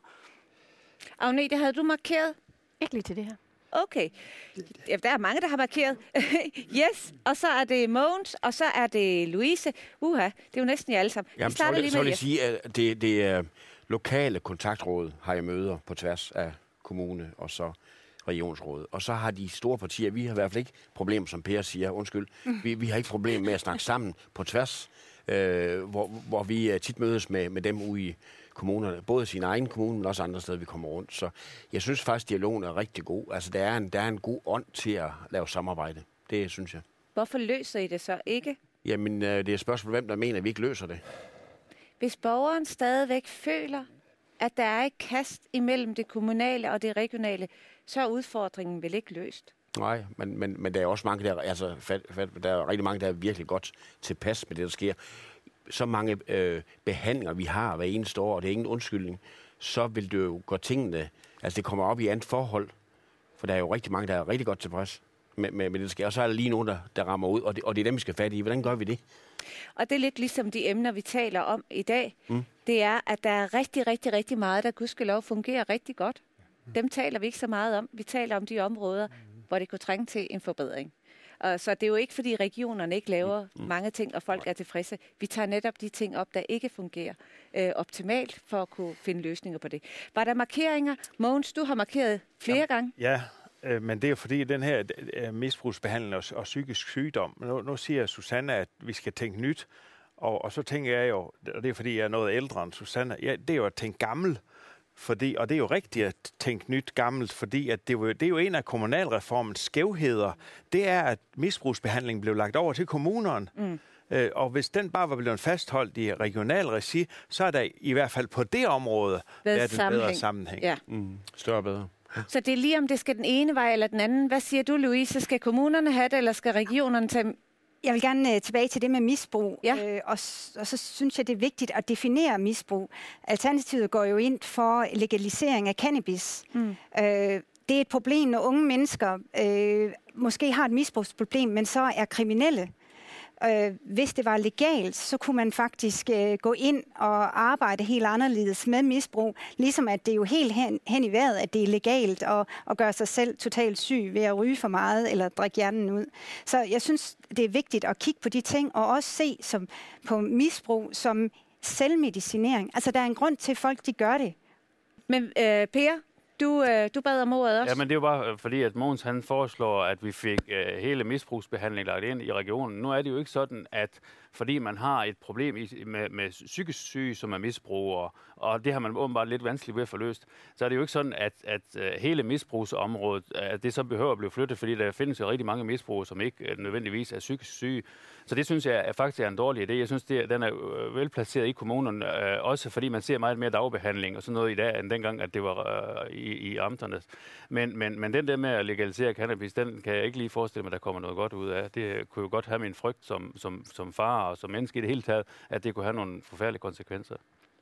Agnete, havde du markeret? Ikke lige til det her. Okay. Ja, der er mange, der har markeret. Yes, og så er det Mogens, og så er det Louise. Uha, det er jo næsten jer alle sammen. Jamen, så vil, så vil jeg sige, at det, det er lokale kontaktråd, har jeg møder på tværs af kommune og så regionsrådet. Og så har de store partier, vi har i hvert fald ikke problemer, som Per siger, undskyld, mm. vi, vi har ikke problemer med at snakke sammen på tværs, øh, hvor, hvor vi tit mødes med, med dem ude i kommunerne, både sin egen kommune, men også andre steder, vi kommer rundt. Så jeg synes faktisk, dialogen er rigtig god. Altså, der er en, der er en god ånd til at lave samarbejde. Det synes jeg. Hvorfor løser I det så ikke? Jamen, øh, det er et spørgsmål, hvem der mener, at vi ikke løser det. Hvis borgeren stadigvæk føler, at der er et kast imellem det kommunale og det regionale, så er udfordringen vel ikke løst? Nej, men, men, men der er også mange, der, altså, fat, fat, der er rigtig mange, der er virkelig godt tilpas med det, der sker. Så mange øh, behandlinger, vi har hver eneste år, og det er ingen undskyldning, så vil det jo gå tingene, altså det kommer op i andet forhold, for der er jo rigtig mange, der er rigtig godt tilpas med, med, med det, der sker. Og så er der lige nogen, der, der rammer ud, og det, og det er dem, vi skal fat i. Hvordan gør vi det? Og det er lidt ligesom de emner, vi taler om i dag. Mm. Det er, at der er rigtig, rigtig, rigtig meget, der gudskelov fungerer rigtig godt. Dem taler vi ikke så meget om. Vi taler om de områder, hvor det kunne trænge til en forbedring. Og så det er jo ikke, fordi regionerne ikke laver mm. mange ting, og folk er tilfredse. Vi tager netop de ting op, der ikke fungerer øh, optimalt, for at kunne finde løsninger på det. Var der markeringer? Mogens, du har markeret flere Jamen, gange. Ja, øh, men det er jo fordi, den her øh, misbrugsbehandling og, og psykisk sygdom, nu, nu siger Susanne, at vi skal tænke nyt, og, og så tænker jeg jo, og det er fordi, jeg er noget ældre end Susanne, ja, det er jo at tænke gammel. Fordi, og det er jo rigtigt at tænke nyt gammelt, fordi at det, er jo, det er jo en af kommunalreformens skævheder. Det er, at misbrugsbehandling blev lagt over til kommunerne. Mm. Øh, og hvis den bare var blevet fastholdt i regional regi, så er der i hvert fald på det område været en bedre sammenhæng. Ja. Mm. Større og bedre. Så det er lige om det skal den ene vej eller den anden. Hvad siger du, Louise? Skal kommunerne have det, eller skal regionerne tage... Jeg vil gerne uh, tilbage til det med misbrug, ja. øh, og, og så synes jeg, det er vigtigt at definere misbrug. Alternativet går jo ind for legalisering af cannabis. Mm. Øh, det er et problem, når unge mennesker øh, måske har et misbrugsproblem, men så er kriminelle. Øh, hvis det var legalt, så kunne man faktisk øh, gå ind og arbejde helt anderledes med misbrug, ligesom at det er jo helt hen, hen i vejret, at det er legalt at, at gøre sig selv totalt syg ved at ryge for meget eller drikke hjernen ud. Så jeg synes, det er vigtigt at kigge på de ting, og også se som, på misbrug som selvmedicinering. Altså, der er en grund til, at folk de gør det. Men øh, Per, Du, øh, du bad om ordet også. Ja, men det er jo bare fordi, at Mogens han foreslår, at vi fik øh, hele misbrugsbehandling lagt ind i regionen. Nu er det jo ikke sådan, at fordi man har et problem i, med, med psykisk syge, som er misbrugere, og det har man åbenbart lidt vanskeligt ved at få løst, så er det jo ikke sådan, at, at uh, hele misbrugsområdet, at det så behøver at blive flyttet, fordi der findes jo rigtig mange misbrugere, som ikke uh, nødvendigvis er psykisk syge. Så det synes jeg er, faktisk er en dårlig idé. Jeg synes, det, den er uh, velplaceret i kommunerne, uh, også fordi man ser meget mere dagbehandling og sådan noget i dag, end dengang, at det var uh, i, i amterne. Men, men, men den der med at legalisere cannabis, den kan jeg ikke lige forestille mig, at der kommer noget godt ud af. Det kunne jo godt have min frygt som, som, som far og som menneske i det hele taget, at det kunne have nogle forfærdelige konsekvenser.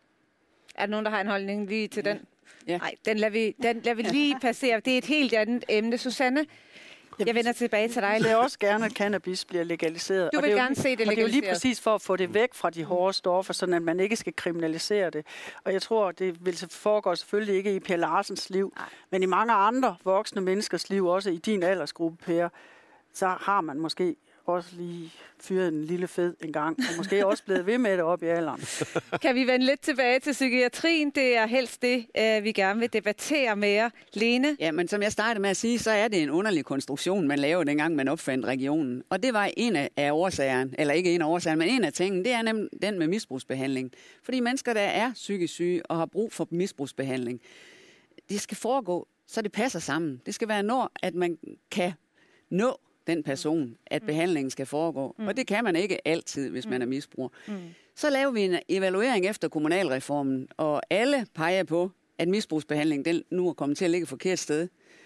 Er der nogen, der har en holdning lige til den? Ja. Nej, den lader vi, den lader vi lige passere. Det er et helt andet emne. Susanne, jeg vender tilbage til dig. Jeg vil også gerne, at cannabis bliver legaliseret. Du vil gerne se det legaliseret. Og det er jo lige præcis for at få det væk fra de hårde stoffer, så at man ikke skal kriminalisere det. Og jeg tror, det vil foregå selvfølgelig ikke i Per Larsens liv, nej, men i mange andre voksne menneskers liv, også i din aldersgruppe, Per, så har man måske også lige fyret en lille fed en gang, og måske også blevet ved med det op i alderen. Kan vi vende lidt tilbage til psykiatrien? Det er helst det, vi gerne vil debattere med jer. Lene? Ja, men som jeg startede med at sige, så er det en underlig konstruktion, man lavede dengang, man opfandt regionen. Og det var en af årsagerne, eller ikke en af årsagerne, men en af tingene, det er nemlig den med misbrugsbehandling. Fordi mennesker, der er psykisk syge og har brug for misbrugsbehandling, det skal foregå, så det passer sammen. Det skal være når, at man kan nå den person, at behandlingen skal foregå. Mm. Og det kan man ikke altid, hvis man er misbruger. Mm. Så laver vi en evaluering efter kommunalreformen, og alle peger på, at misbrugsbehandling den nu er kommet til at ligge et forkert sted.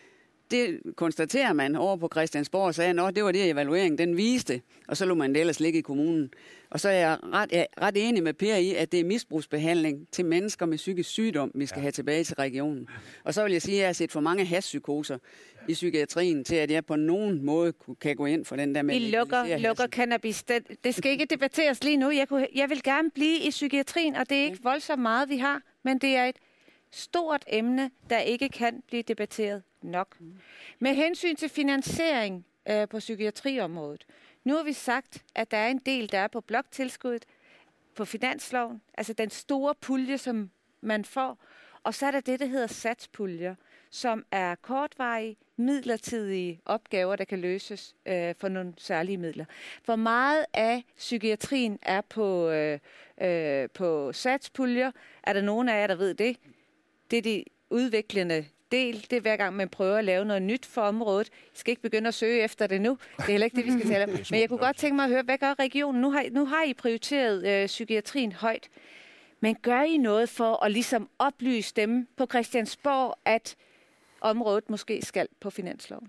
Det konstaterer man over på Christiansborg og sagde, at det var det, evalueringen den viste, og så lå man det ellers ligge i kommunen. Og så er jeg ret, jeg er ret enig med Per i, at det er misbrugsbehandling til mennesker med psykisk sygdom, vi skal ja. have tilbage til regionen. Og så vil jeg sige, at jeg har set for mange hashpsykoser i psykiatrien, til at jeg på nogen måde kan gå ind for den der med... Vi lukker, lukker cannabis. Det, det skal ikke debatteres lige nu. Jeg, kunne, jeg vil gerne blive i psykiatrien, og det er ikke voldsomt meget, vi har, men det er et stort emne, der ikke kan blive debatteret nok. Mm. Med hensyn til finansiering øh, på psykiatriområdet, nu har vi sagt, at der er en del, der er på bloktilskuddet, på finansloven, altså den store pulje, som man får, og så er der det, der hedder satspuljer, som er kortvarige, midlertidige opgaver, der kan løses øh, for nogle særlige midler. Hvor meget af psykiatrien er på, øh, øh, på satspuljer? Er der nogen af jer, der ved det? Det er de udviklende del. Det er hver gang, man prøver at lave noget nyt for området. Jeg skal ikke begynde at søge efter det nu. Det er heller ikke det, vi skal tale om. Men jeg kunne godt tænke mig at høre, hvad gør regionen? Nu har, nu har I prioriteret øh, psykiatrien højt. Men gør I noget for at ligesom oplyse dem på Christiansborg, at området måske skal på finansloven?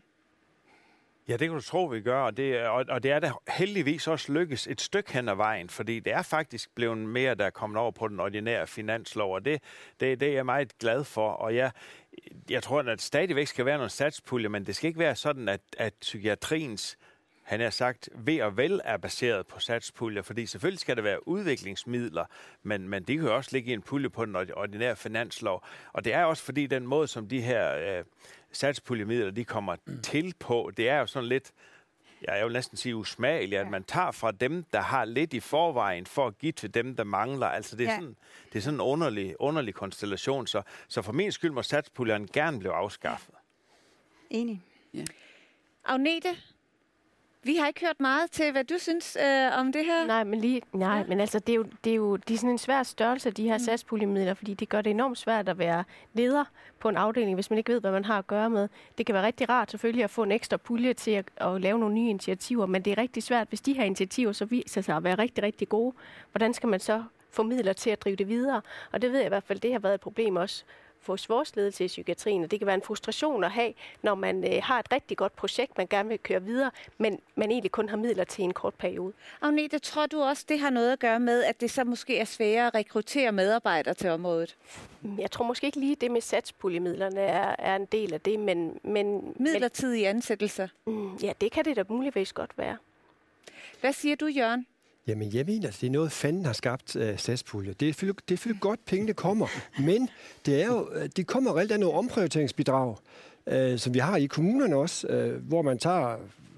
Ja, det kan du tro, vi gør, og det, og, og det er da heldigvis også lykkes et stykke hen ad vejen, fordi det er faktisk blevet mere, der er kommet over på den ordinære finanslov, og det, det, det er jeg meget glad for, og jeg, jeg tror, at stadigvæk skal være nogle satspuljer, men det skal ikke være sådan, at, at psykiatriens, han har sagt, ved og vel er baseret på satspuljer, fordi selvfølgelig skal der være udviklingsmidler, men, men det kan jo også ligge i en pulje på den ordinære finanslov, og det er også fordi den måde, som de her øh, satspuljemidler, de kommer mm. til på, det er jo sådan lidt, ja, jeg vil næsten sige usmageligt, at man tager fra dem, der har lidt i forvejen, for at give til dem, der mangler. Altså det er, ja. sådan, det er sådan en underlig, underlig konstellation, så, så for min skyld må satspuljerne gerne blive afskaffet. Enig. Ja. Agnete, Vi har ikke hørt meget til, hvad du synes øh, om det her. Nej, men lige, nej, ja. men altså, det er jo, det er jo det er sådan en svær størrelse, de her mm. satspuljemidler, fordi det gør det enormt svært at være leder på en afdeling, hvis man ikke ved, hvad man har at gøre med. Det kan være rigtig rart selvfølgelig at få en ekstra pulje til at, at lave nogle nye initiativer, men det er rigtig svært, hvis de her initiativer så viser sig at være rigtig, rigtig gode. Hvordan skal man så få midler til at drive det videre? Og det ved jeg i hvert fald, det har været et problem også hos vores ledelse i psykiatrien, og det kan være en frustration at have, når man øh, har et rigtig godt projekt, man gerne vil køre videre, men man egentlig kun har midler til en kort periode. Agnete, tror du også, det har noget at gøre med, at det så måske er sværere at rekruttere medarbejdere til området? Jeg tror måske ikke lige, det med satspuljemidlerne er, er en del af det, men... men midlertidige ansættelser? Mm, ja, det kan det da muligvis godt være. Hvad siger du, Jørgen? Jamen, jeg mener, at det er noget, fanden har skabt uh, satspulje. Det er selvfølgelig godt, pengene kommer, men det, er jo, det kommer reelt af noget omprioriteringsbidrag, uh, som vi har i kommunerne også, uh, hvor man tager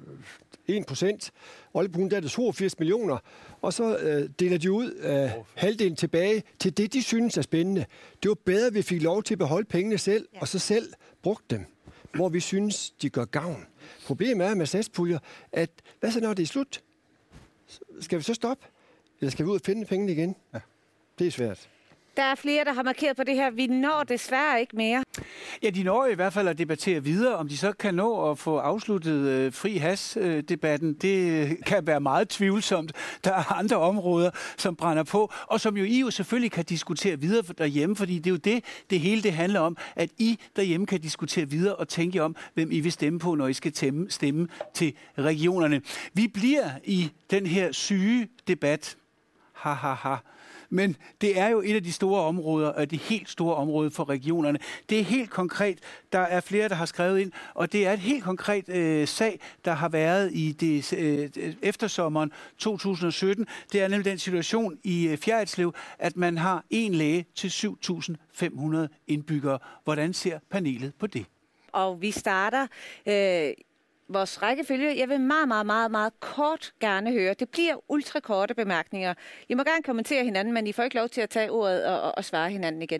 en procent, Ollebrun, der er det toogfirs millioner, og så uh, deler de ud uh, halvdelen tilbage til det, de synes er spændende. Det var bedre, at vi fik lov til at beholde pengene selv, og så selv brugte dem, hvor vi synes, de gør gavn. Problemet er med satspuljer, at hvad så når det er slut? Skal vi så stoppe? Eller skal vi ud og finde pengene igen? Ja. Det er svært. Der er flere, der har markeret på det her. Vi når desværre ikke mere. Ja, de når i hvert fald at debattere videre. Om de så kan nå at få afsluttet øh, fri has-debatten, det kan være meget tvivlsomt. Der er andre områder, som brænder på, og som jo I jo selvfølgelig kan diskutere videre derhjemme, fordi det er jo det, det hele det handler om, at I derhjemme kan diskutere videre og tænke om, hvem I vil stemme på, når I skal stemme, stemme til regionerne. Vi bliver i den her syge debat. Ha, ha, ha. Men det er jo et af de store områder, og det helt store område for regionerne. Det er helt konkret. Der er flere, der har skrevet ind, og det er et helt konkret øh, sag, der har været i det, øh, eftersommeren to tusind og sytten. Det er nemlig den situation i øh, Fjerritslev, at man har en læge til syv tusind fem hundrede indbyggere. Hvordan ser panelet på det? Og vi starter... Øh Vores rækkefølge, jeg vil meget, meget, meget, meget kort gerne høre. Det bliver ultrakorte bemærkninger. I må gerne kommentere hinanden, men I får ikke lov til at tage ordet og, og, og svare hinanden igen.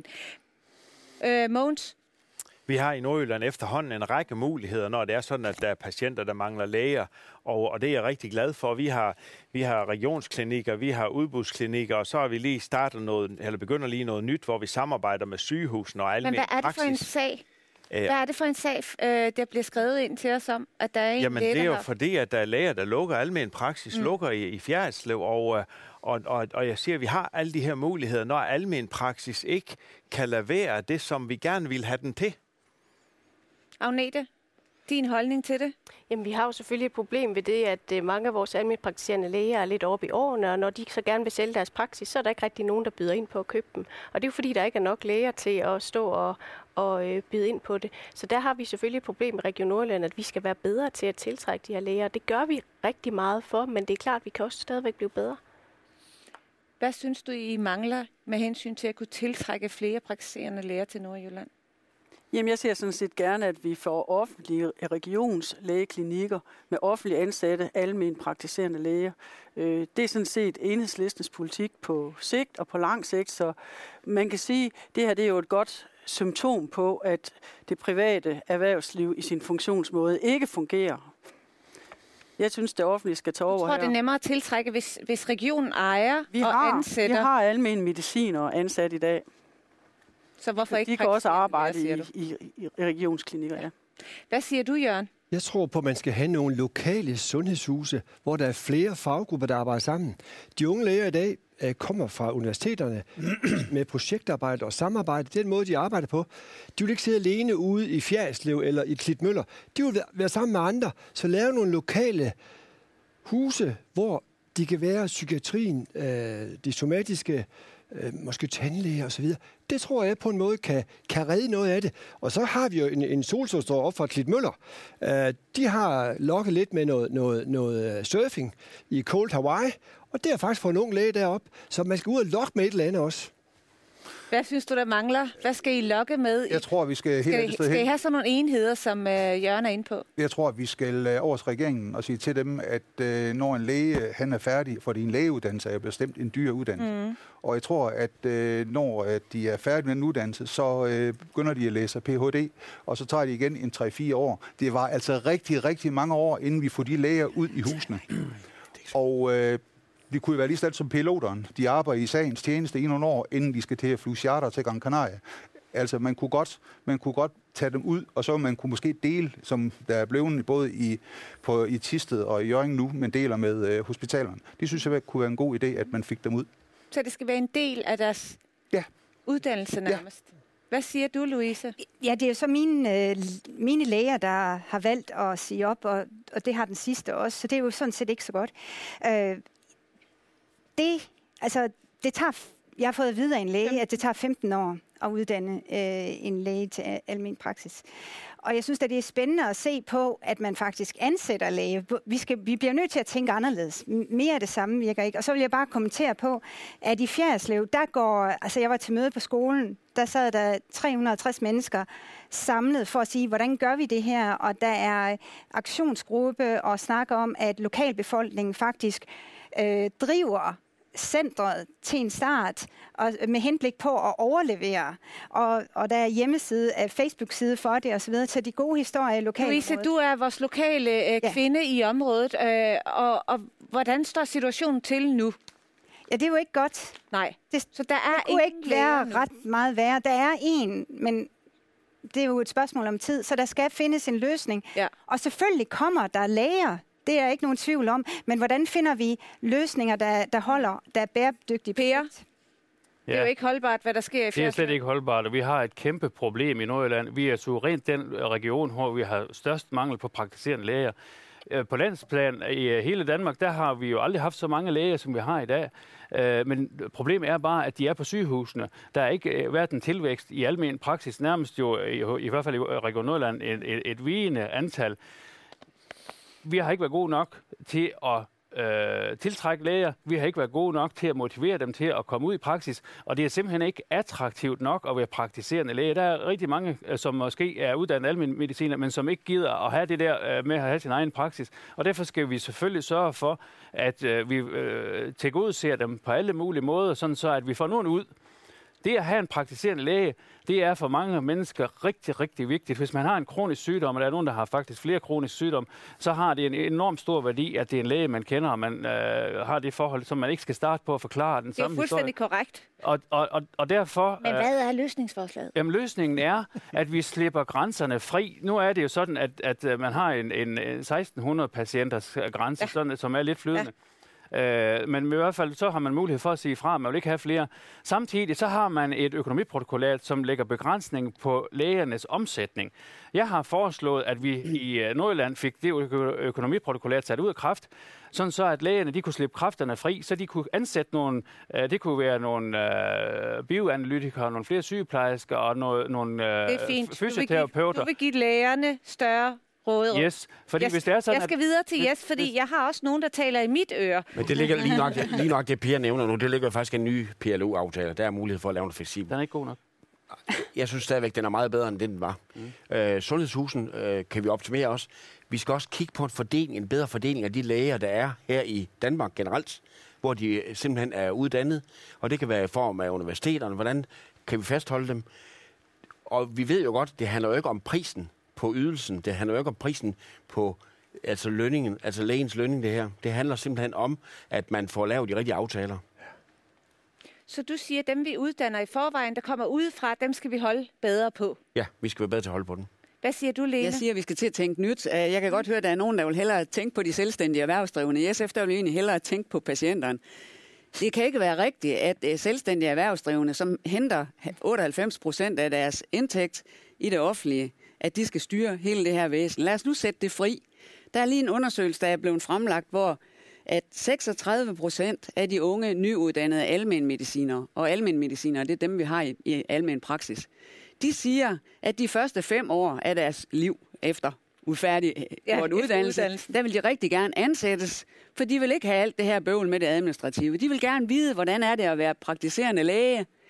Øh, Mogens? Vi har i Nordjylland efterhånden en række muligheder, når det er sådan, at der er patienter, der mangler læger. Og, og det er jeg rigtig glad for. Vi har, vi har regionsklinikker, vi har udbudsklinikker, og så har vi lige startet noget, eller begynder lige noget nyt, hvor vi samarbejder med sygehusene og almen praksis. Men hvad er det for en sag? Hvad er det for en sag, der bliver skrevet ind til os om, at der er en Jamen, læge, det er jo har... fordi, at der er læger, der lukker almen praksis, mm. lukker i, i Fjerritslev, og, og, og, og jeg siger, at vi har alle de her muligheder, når almen praksis ikke kan lade være det, som vi gerne vil have den til. Agnete, din holdning til det? Jamen, vi har jo selvfølgelig et problem ved det, at mange af vores almenpraktiserende læger er lidt oppe i årene, og når de så gerne vil sælge deres praksis, så er der ikke rigtig nogen, der byder ind på at købe dem. Og det er jo fordi, der ikke er nok læger til at stå og, og øh, byde ind på det. Så der har vi selvfølgelig et problem i Region Nordjylland, at vi skal være bedre til at tiltrække de her læger. Det gør vi rigtig meget for, men det er klart, at vi kan også stadigvæk blive bedre. Hvad synes du, I mangler med hensyn til at kunne tiltrække flere praktiserende læger til Nordjylland? Jamen, jeg ser sådan set gerne, at vi får offentlige regionslægeklinikker med offentlige ansatte, almen praktiserende læger. Det er sådan set Enhedslistens politik på sigt og på lang sigt, så man kan sige, at det her det er jo et godt symptom på, at det private erhvervsliv i sin funktionsmåde ikke fungerer. Jeg synes, det offentlige skal tage over her. Jeg tror, det er nemmere at tiltrække, hvis, hvis regionen ejer vi og har, ansætter. Vi har almen mediciner ansat i dag. Så hvorfor ikke de kan også arbejde i, i, i regionsklinikker, ja. Hvad siger du, Jørgen? Jeg tror på, at man skal have nogle lokale sundhedshuse, hvor der er flere faggrupper, der arbejder sammen. De unge læger i dag uh, kommer fra universiteterne med projektarbejde og samarbejde. Den måde, de arbejder på. De vil ikke sidde alene ude i Fjerritslev eller i Klitmøller. De vil være sammen med andre, så lave nogle lokale huse, hvor de kan være psykiatrien, uh, de somatiske, øh, måske tandlæger og så videre. Det tror jeg på en måde kan, kan redde noget af det. Og så har vi jo en, en solstråle op fra Klitmøller. Uh, de har lokket lidt med noget, noget, noget surfing i Cold Hawaii, og det har faktisk fået en ung læge derop, så man skal ud og lokke med et eller andet også. Hvad synes du, der mangler? Hvad skal I lokke med? Jeg tror, vi skal skal, helt I, skal I have sådan nogle enheder, som øh, Jørgen er inde på? Jeg tror, at vi skal øh, over til regeringen og sige til dem, at øh, når en læge han er færdig, fordi en lægeuddannelse er jo bestemt en dyr uddannelse. Mm. Og jeg tror, at øh, når at de er færdige med en uddannelse, så øh, begynder de at læse P H D, og så tager de igen en tre fire år. Det var altså rigtig, rigtig mange år, inden vi får de læger ud i husene. Og øh, vi kunne være lige stelt som piloterne. De arbejder i sagens tjeneste i nogle år, inden de skal til at flyve charter til Gran Canaria. Altså, man kunne godt, man kunne godt tage dem ud, og så man kunne måske dele, som der er blevet både i, på, i Thisted og i Hjørring nu, men deler med øh, hospitalerne. Det synes jeg kunne være en god idé, at man fik dem ud. Så det skal være en del af deres ja. uddannelse nærmest? Ja. Hvad siger du, Louise? Ja, det er jo så mine, øh, mine læger, der har valgt at sige op, og, og det har den sidste også, så det er jo sådan set ikke så godt. Øh, det, altså, det tager, jeg har fået at vide af en læge, at det tager femten år at uddanne øh, en læge til almen praksis. Og jeg synes, at det er spændende at se på, at man faktisk ansætter læge. Vi, skal, vi bliver nødt til at tænke anderledes. Mere af det samme virker ikke. Og så vil jeg bare kommentere på, at i Fjerritslev, der går... Altså, jeg var til møde på skolen. Der sad der tre hundrede og tres mennesker samlet for at sige, hvordan gør vi det her? Og der er aktionsgruppe og snakker om, at lokalbefolkningen faktisk øh, driver centret til en start, og med henblik på at overlevere. Og, og der er hjemmeside, Facebook-side for det, og så videre, til de gode historier i lokalområdet. Louise, du er vores lokale øh, kvinde ja. i området, øh, og, og hvordan står situationen til nu? Ja, det er jo ikke godt. Nej, det, så der er det kunne ikke være nu. ret meget værre. Der er en, men det er jo et spørgsmål om tid, så der skal findes en løsning. Ja. Og selvfølgelig kommer der læger. Det er ikke nogen tvivl om. Men hvordan finder vi løsninger, der, der holder, der er bæredygtige? Per? Ja. Det er jo ikke holdbart, hvad der sker i Fjerritslev. Det er slet ikke holdbart, og vi har et kæmpe problem i Nordjylland. Vi er suverænt den region, hvor vi har størst mangel på praktiserende læger. På landsplan i hele Danmark, der har vi jo aldrig haft så mange læger, som vi har i dag. Men problemet er bare, at de er på sygehusene. Der er ikke været en tilvækst i almen praksis, nærmest jo i, i hvert fald i Region Nordjylland et, et, et vigende antal. Vi har ikke været gode nok til at øh, tiltrække læger. Vi har ikke været gode nok til at motivere dem til at komme ud i praksis. Og det er simpelthen ikke attraktivt nok at være praktiserende læge. Der er rigtig mange, som måske er uddannet almen mediciner, men som ikke gider at have det der med at have sin egen praksis. Og derfor skal vi selvfølgelig sørge for, at øh, vi øh, tilgodeser dem på alle mulige måder, sådan så at vi får nogen ud. Det at have en praktiserende læge, det er for mange mennesker rigtig, rigtig vigtigt. Hvis man har en kronisk sygdom, og der er nogen, der har faktisk flere kroniske sygdomme, så har det en enormt stor værdi, at det er en læge, man kender, og man øh, har det forhold, som man ikke skal starte på at forklare den samme historie. Det er fuldstændig historie. korrekt. Og, og, og, og derfor... Men hvad er løsningsforslaget? Jamen, løsningen er, at vi slipper grænserne fri. Nu er det jo sådan, at, at man har en, en seksten hundrede patienters grænse, ja. sådan, som er lidt flydende. Ja. Øh, men i hvert fald så har man mulighed for at sige fra, at man vil ikke have flere. Samtidig så har man et økonomiprotokollat, som lægger begrænsning på lægernes omsætning. Jeg har foreslået, at vi i Nordjylland fik det økonomiprotokollat sat ud af kraft, sådan så at lægerne de kunne slippe kræfterne fri, så de kunne ansætte nogle, øh, det kunne være nogle øh, bioanalytikere, nogle flere sygeplejersker og nogle, nogle øh, fysioterapeuter. Du vil give lægerne større råd. Yes, fordi jeg, hvis det er sådan, jeg skal videre til yes, fordi jeg har også nogen, der taler i mit øre. Men det ligger lige nok, lige nok det Per nævner nu, det ligger faktisk en ny P L O-aftale. Der er mulighed for at lave en fleksibel. Den er ikke god nok. Jeg synes stadigvæk, den er meget bedre, end den var. Mm. Øh, sundhedshusen øh, kan vi optimere også. Vi skal også kigge på en fordeling, en bedre fordeling af de læger, der er her i Danmark generelt, hvor de simpelthen er uddannet. Og det kan være i form af universiteterne. Hvordan kan vi fastholde dem? Og vi ved jo godt, det handler jo ikke om prisen på ydelsen. Det handler jo ikke om prisen på altså lønningen, altså lægens lønning, det her. Det handler simpelthen om, at man får lavet de rigtige aftaler. Så du siger, at dem vi uddanner i forvejen, der kommer udefra, dem skal vi holde bedre på? Ja, vi skal være bedre til at holde på den. Hvad siger du, Lene? Jeg siger, at vi skal til at tænke nyt. Jeg kan godt høre, at der er nogen, der vil hellere tænke på de selvstændige erhvervsdrivende. I S F der vil egentlig hellere tænke på patienterne. Det kan ikke være rigtigt, at selvstændige erhvervsdrivende, som henter otteoghalvfems procent af deres indtægt i det offentlige, at de skal styre hele det her væsen. Lad os nu sætte det fri. Der er lige en undersøgelse, der er blevet fremlagt, hvor at seksogtredive procent af de unge nyuddannede almenmedicinere, og almenmedicinere, det er dem, vi har i, i almen praksis, de siger, at de første fem år af deres liv efter ufærdig ja, uddannelse, uddannelse, der vil de rigtig gerne ansættes, for de vil ikke have alt det her bøvl med det administrative. De vil gerne vide, hvordan er det at være praktiserende læge.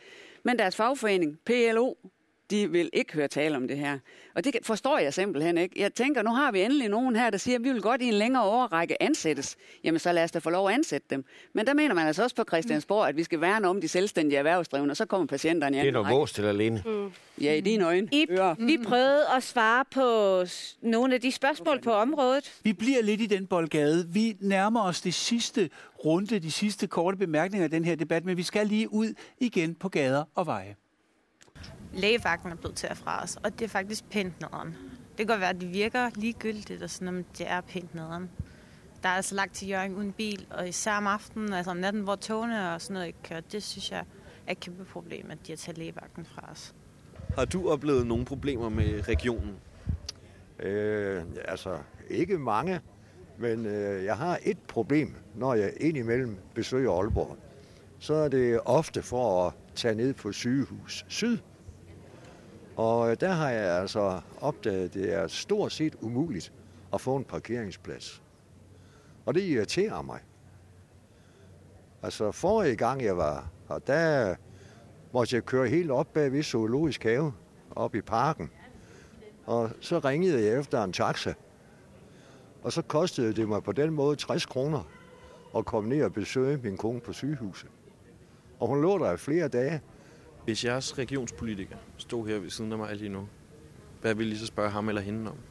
Men deres fagforening, P L O, de vil ikke høre tale om det her. Og det forstår jeg simpelthen ikke. Jeg tænker, nu har vi endelig nogen her, der siger, at vi vil godt i en længere årrække ansættes. Jamen, så lad os da få lov at ansætte dem. Men der mener man altså også på Christiansborg, at vi skal værne om de selvstændige erhvervsdrivende, og så kommer patienterne i anden række. Det er noget vås til alene. Mm. Ja, i dine øjne. I, vi prøvede at svare på nogle af de spørgsmål på området. Vi bliver lidt i den boldgade. Vi nærmer os det sidste runde, de sidste korte bemærkninger af den her debat, men vi skal lige ud igen på gader og veje. Lægevagten er blevet til at fra os, og det er faktisk pænt nederen. Det kan godt være, at det virker ligegyldigt, og sådan, men det er pænt nederen. Der er altså lagt til Hjørring uden bil, og især om aftenen, altså om natten, hvor togene og sådan noget ikke kører, det synes jeg er et kæmpe problem, at de har taget lægevagten fra os. Har du oplevet nogle problemer med regionen? Øh, altså, ikke mange, men øh, jeg har et problem, når jeg indimellem besøger Aalborg. Så er det ofte for at tage ned på sygehus Syd. Og der har jeg altså opdaget, at det er stort set umuligt at få en parkeringsplads. Og det irriterer mig. Altså forrige gang jeg var her, der måtte jeg køre helt op bag ved Zoologisk Have, op i parken. Og så ringede jeg efter en taxa. Og så kostede det mig på den måde tres kroner at komme ned og besøge min kone på sygehuset. Og hun lå der i flere dage. Hvis jeres regionspolitiker stod her ved siden af mig lige nu, hvad vil I så spørge ham eller hende om?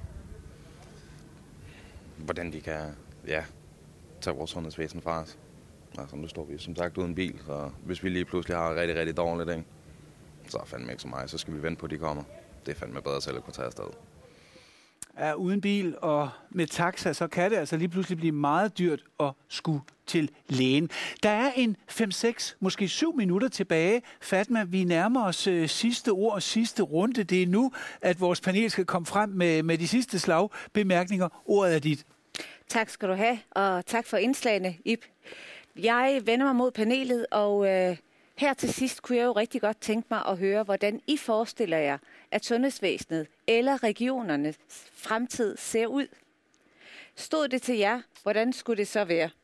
Hvordan de kan, ja, tage vores sundhedsvæsen fra os. Altså, nu står vi som sagt uden bil, så hvis vi lige pludselig har rigtig, rigtig dårligt, ikke? Så er fandme ikke så meget, så skal vi vente på, at de kommer. Det er fandme bedre selv at kunne tage afsted. Er uden bil og med taxa, så kan det altså lige pludselig blive meget dyrt at skulle til lægen. Der er en fem seks, måske syv minutter tilbage. Fatma, vi nærmer os øh, sidste ord og sidste runde. Det er nu, at vores panel skal komme frem med, med de sidste slagbemærkninger. Ordet er dit. Tak skal du have, og tak for indslagene, Ib. Jeg vender mig mod panelet, og øh, her til sidst kunne jeg jo rigtig godt tænke mig at høre, hvordan I forestiller jer, at sundhedsvæsenet eller regionernes fremtid ser ud. Stod det til jer, hvordan skulle det så være?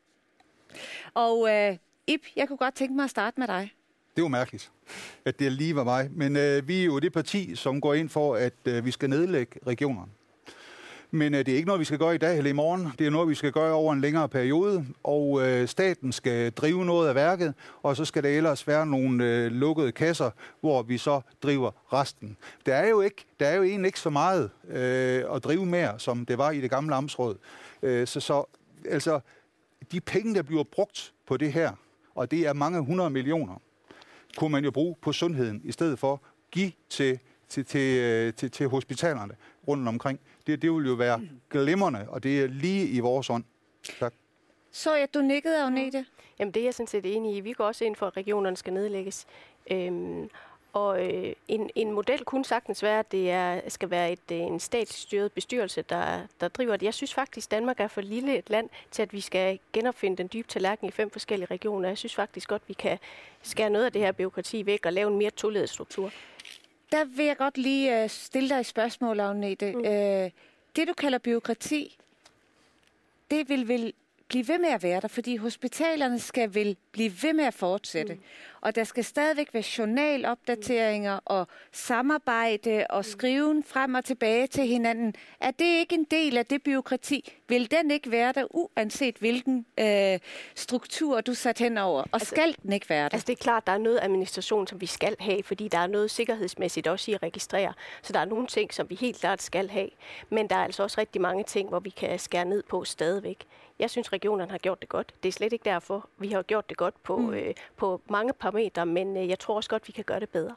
Og øh, Ib, jeg kunne godt tænke mig at starte med dig. Det er jo mærkeligt, at det lige var mig. Men øh, vi er jo det parti, som går ind for, at øh, vi skal nedlægge regionerne. Men øh, det er ikke noget, vi skal gøre i dag eller i morgen. Det er noget, vi skal gøre over en længere periode. Og øh, staten skal drive noget af værket, og så skal der ellers være nogle øh, lukkede kasser, hvor vi så driver resten. Der er jo, ikke, der er jo egentlig ikke så meget øh, at drive mere, som det var i det gamle amtsråd. Øh, så, så altså, de penge, der bliver brugt på det her, og det er mange hundrede millioner, kunne man jo bruge på sundheden, i stedet for at give til, til, til, til, til hospitalerne rundt omkring. Det, det vil jo være glimrende, og det er lige i vores ånd. Tak. Så jeg, du nikkede, Agnete. Jamen, det er jeg sådan set enig i. Vi går også ind for, at regionerne skal nedlægges. Øhm, og øh, en, en model kunne sagtens være, at det er, skal være et, en statsstyret bestyrelse, der, der driver det. Jeg synes faktisk, at Danmark er for lille et land til, at vi skal genopfinde den dybe tallerken i fem forskellige regioner. Jeg synes faktisk godt, at vi kan skære noget af det her bureaukrati væk og lave en mere toledet struktur. Der vil jeg godt lige uh, stille dig et spørgsmål, Agnete. Mm. Uh, det, du kalder bureaukrati, det vil vel blive ved med at være der, fordi hospitalerne skal vel blive ved med at fortsætte. Mm. Og der skal stadigvæk være journalopdateringer mm. og samarbejde og skriven frem og tilbage til hinanden. Er det ikke en del af det bureaukrati? Vil den ikke være der, uanset hvilken øh, struktur du sat hen over? Og altså, skal den ikke være der? Altså det er klart, der er noget administration, som vi skal have, fordi der er noget sikkerhedsmæssigt også i at registrere. Så der er nogle ting, som vi helt klart skal have. Men der er altså også rigtig mange ting, hvor vi kan skære ned på stadigvæk. Jeg synes, regionerne har gjort det godt. Det er slet ikke derfor, vi har gjort det godt på, mm. øh, på mange parametre, men øh, jeg tror også godt, vi kan gøre det bedre.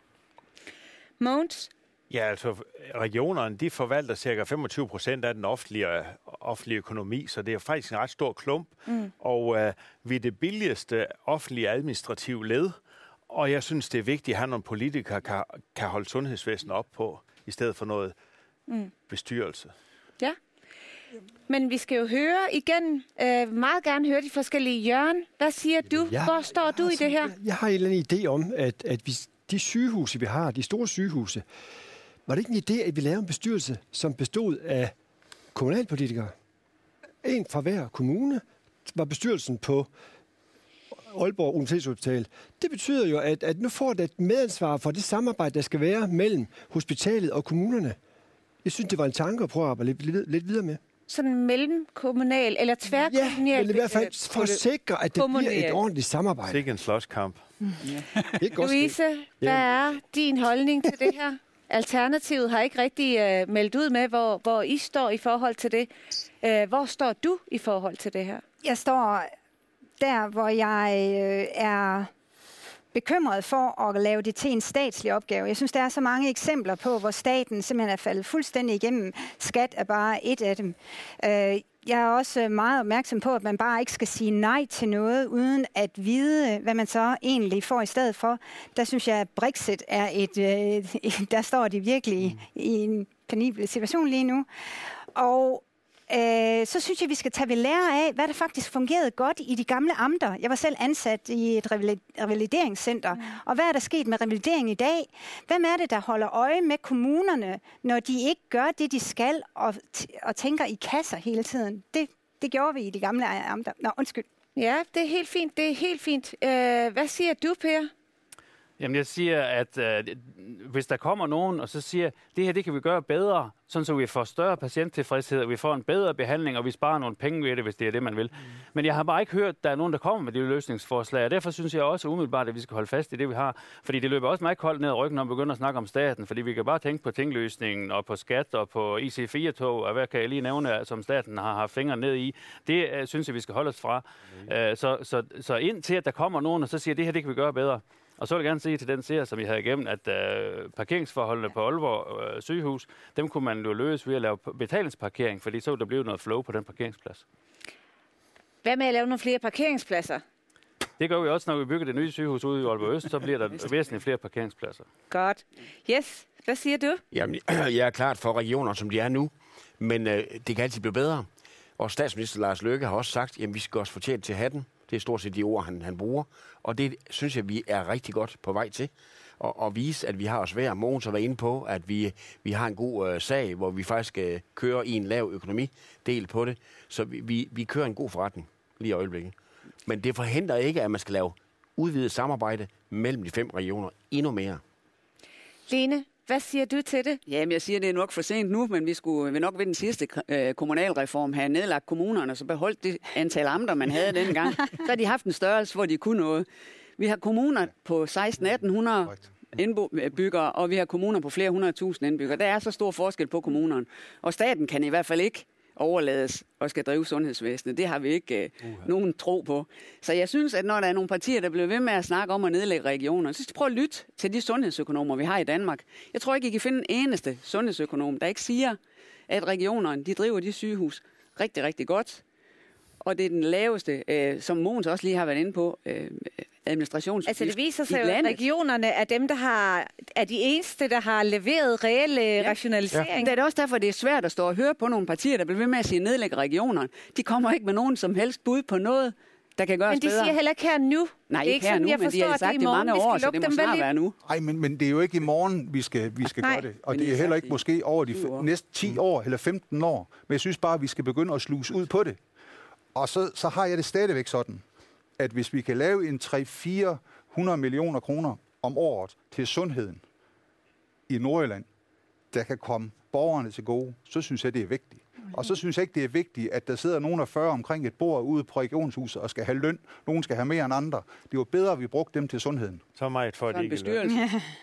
Mogens? Ja, altså regionerne, de forvalter cirka femogtyve procent af den offentlige, offentlige økonomi, så det er faktisk en ret stor klump. Mm. Og øh, vi er det billigste offentlige administrative led, og jeg synes, det er vigtigt, at have nogle politikere kan, kan holde sundhedsvæsenet op på, i stedet for noget mm. bestyrelse. Ja. Men vi skal jo høre igen, øh, meget gerne høre de forskellige. Jørgen, hvad siger du? Ja, Hvor står du altså, i det her? Jeg, jeg har en eller anden idé om, at, at vi, de sygehuse, vi har, de store sygehuse, var det ikke en idé, at vi lavede en bestyrelse, som bestod af kommunalpolitikere? En fra hver kommune var bestyrelsen på Aalborg Universitetshospital. Det betyder jo, at, at nu får det et medansvar for det samarbejde, der skal være mellem hospitalet og kommunerne. Jeg synes, det var en tanke at prøve at arbejde lidt, lidt, lidt videre med. Sådan mellemkommunal eller tværkommunal? Ja, men i hvert fald for at sikre, at det bliver et ordentligt samarbejde. Sikke en slåskamp. Mm. Louise, hvad er din holdning til det her? Alternativet har ikke rigtig uh, meldt ud med, hvor, hvor I står i forhold til det. Uh, hvor står du i forhold til det her? Jeg står der, hvor jeg øh, er bekymret for at lave det til en statslig opgave. Jeg synes, der er så mange eksempler på, hvor staten simpelthen er faldet fuldstændig igennem. Skat er bare et af dem. Øh, Jeg er også meget opmærksom på, at man bare ikke skal sige nej til noget, uden at vide, hvad man så egentlig får i stedet for. Der synes jeg, at Brexit er et... Øh, der står de virkelig i en penibel situation lige nu. Og øh, så synes jeg, vi skal tage ved lære af, hvad der faktisk fungerede godt i de gamle amter. Jeg var selv ansat i et revalideringscenter. Og hvad er der sket med revalidering i dag? Hvem er det, der holder øje med kommunerne, når de ikke gør det, de skal, og, og tænker i kasser hele tiden? Det, det gjorde vi i de gamle amter. Nå, undskyld. Ja, det er helt fint. Det er helt fint. Øh, hvad siger du, Per? Jamen, jeg siger, at øh, hvis der kommer nogen, og så siger, det her, det kan vi gøre bedre, sådan så vi får større patienttilfredshed, og vi får en bedre behandling, og vi sparer nogle penge ved det, hvis det er det, man vil. Mm. Men jeg har bare ikke hørt, at der er nogen, der kommer med de løsningsforslag, og derfor synes jeg også umiddelbart, at vi skal holde fast i det, vi har. Fordi det løber også meget koldt ned ad ryggen, når vi begynder at snakke om staten, fordi vi kan bare tænke på tingløsningen, og på skat, og på I C fire-tog, og hvad kan jeg lige nævne, som staten har haft fingre ned i. Det uh, synes jeg, vi skal holde os fra. Mm. Uh, så, så, så indtil, at der kommer nogen, og så siger, det her, det kan vi gøre bedre. Og så vil jeg gerne sige til den serie, som I havde igennem, at øh, parkeringsforholdene på Aalborg øh, sygehus, dem kunne man jo løse ved at lave betalingsparkering, fordi så ville der blive noget flow på den parkeringsplads. Hvad med at lave nogle flere parkeringspladser? Det gør vi også, når vi bygger det nye sygehus ude i Aalborg Øst, så bliver der væsentligt flere parkeringspladser. Godt. Yes, hvad siger du? Jamen, jeg er klart for regioner, som de er nu, men øh, det kan altid blive bedre. Og statsminister Lars Løkke har også sagt, at vi skal også fortjene til hatten. Det er stort set de ord, han, han bruger. Og det synes jeg, vi er rigtig godt på vej til. Og, og vise, at vi har os værd. Mogens har været inde på, at vi, vi har en god øh, sag, hvor vi faktisk øh, kører i en lav økonomidel på det. Så vi, vi, vi kører en god forretning lige i øjeblikket. Men det forhindrer ikke, at man skal lave udvidet samarbejde mellem de fem regioner endnu mere. Lene, hvad siger du til det? Jamen, jeg siger, det er nok for sent nu, men vi skulle vi nok ved den sidste øh, kommunalreform have nedlagt kommunerne, så beholdt det antal amter, man havde dengang. Så har de haft en størrelse, hvor de kunne noget. Vi har kommuner på seksten atten hundrede indbyggere, og vi har kommuner på flere hundrede tusind indbyggere. Der er så stor forskel på kommunerne. Og staten kan i hvert fald ikke overlades og skal drive sundhedsvæsenet. Det har vi ikke øh, uh-huh. nogen tro på. Så jeg synes, at når der er nogle partier, der bliver ved med at snakke om at nedlægge regioner, så skal prøve at lytte til de sundhedsøkonomer, vi har i Danmark. Jeg tror ikke, I kan finde en eneste sundhedsøkonom, der ikke siger, at regionerne, de driver de sygehus rigtig, rigtig godt. Og det er den laveste, øh, som Mogens også lige har været inde på, øh, administrationsudgift. Altså det viser sig jo, at regionerne er dem, der har, er de eneste, der har leveret reelle ja. rationalisering. Ja. Det er også derfor, det er svært at stå og høre på nogle partier, der bliver ved med at sige nedlægge regionerne. De kommer ikke med nogen som helst bud på noget, der kan gøres bedre. Men de bedre. siger heller ikke her nu. Nej, ikke ikke her sådan, nu, jeg men de har sagt i mange år, så det må snart være nu. Nej, men, men det er jo ikke i morgen, vi skal, vi skal gøre det. Og det er heller ikke måske over de næste ti år eller femten år. Men jeg synes bare, at vi skal begynde at sluse ud på det. Og så, så har jeg det stadigvæk sådan, at hvis vi kan lave en tre til fire hundrede millioner kroner om året til sundheden i Nordjylland, der kan komme borgerne til gode, så synes jeg, det er vigtigt. Og så synes jeg ikke, det er vigtigt, at der sidder nogen af fyrre omkring et bord ude på regionshuset og skal have løn. Nogen skal have mere end andre. Det er jo bedre, at vi brugte dem til sundheden. Så meget for, at de ikke løn.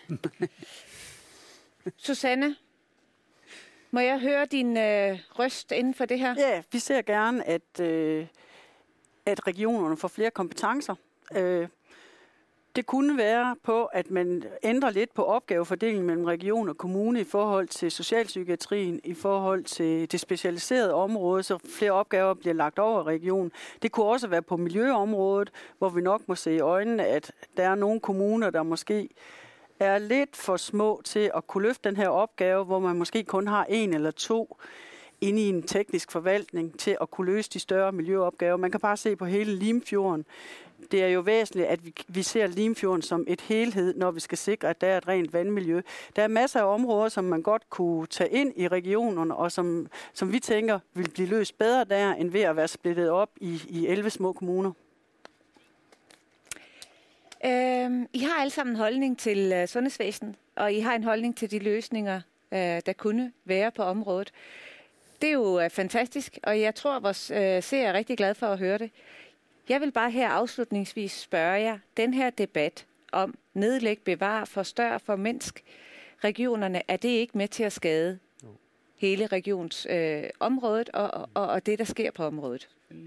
Susanne, må jeg høre din øh, røst inden for det her? Ja, vi ser gerne, at, øh, at regionerne får flere kompetencer. Øh, det kunne være på, at man ændrer lidt på opgavefordelingen mellem region og kommune i forhold til socialpsykiatrien, i forhold til det specialiserede område, så flere opgaver bliver lagt over regionen. Det kunne også være på miljøområdet, hvor vi nok må se i øjnene, at der er nogle kommuner, der måske er lidt for små til at kunne løfte den her opgave, hvor man måske kun har en eller to inde i en teknisk forvaltning til at kunne løse de større miljøopgaver. Man kan bare se på hele Limfjorden. Det er jo væsentligt, at vi, vi ser Limfjorden som et helhed, når vi skal sikre, at der er et rent vandmiljø. Der er masser af områder, som man godt kunne tage ind i regionerne, og som, som vi tænker vil blive løst bedre der, end ved at være splittet op i, i elleve små kommuner. Øhm, I har alle sammen en holdning til øh, sundhedsvæsenet, og I har en holdning til de løsninger, øh, der kunne være på området. Det er jo øh, fantastisk, og jeg tror, at vores øh, seere er rigtig glad for at høre det. Jeg vil bare her afslutningsvis spørge jer, den her debat om nedlæg, bevar, forstørre, formindsk regionerne, er det ikke med til at skade jo. hele regionsområdet øh, området og, og, og det, der sker på området?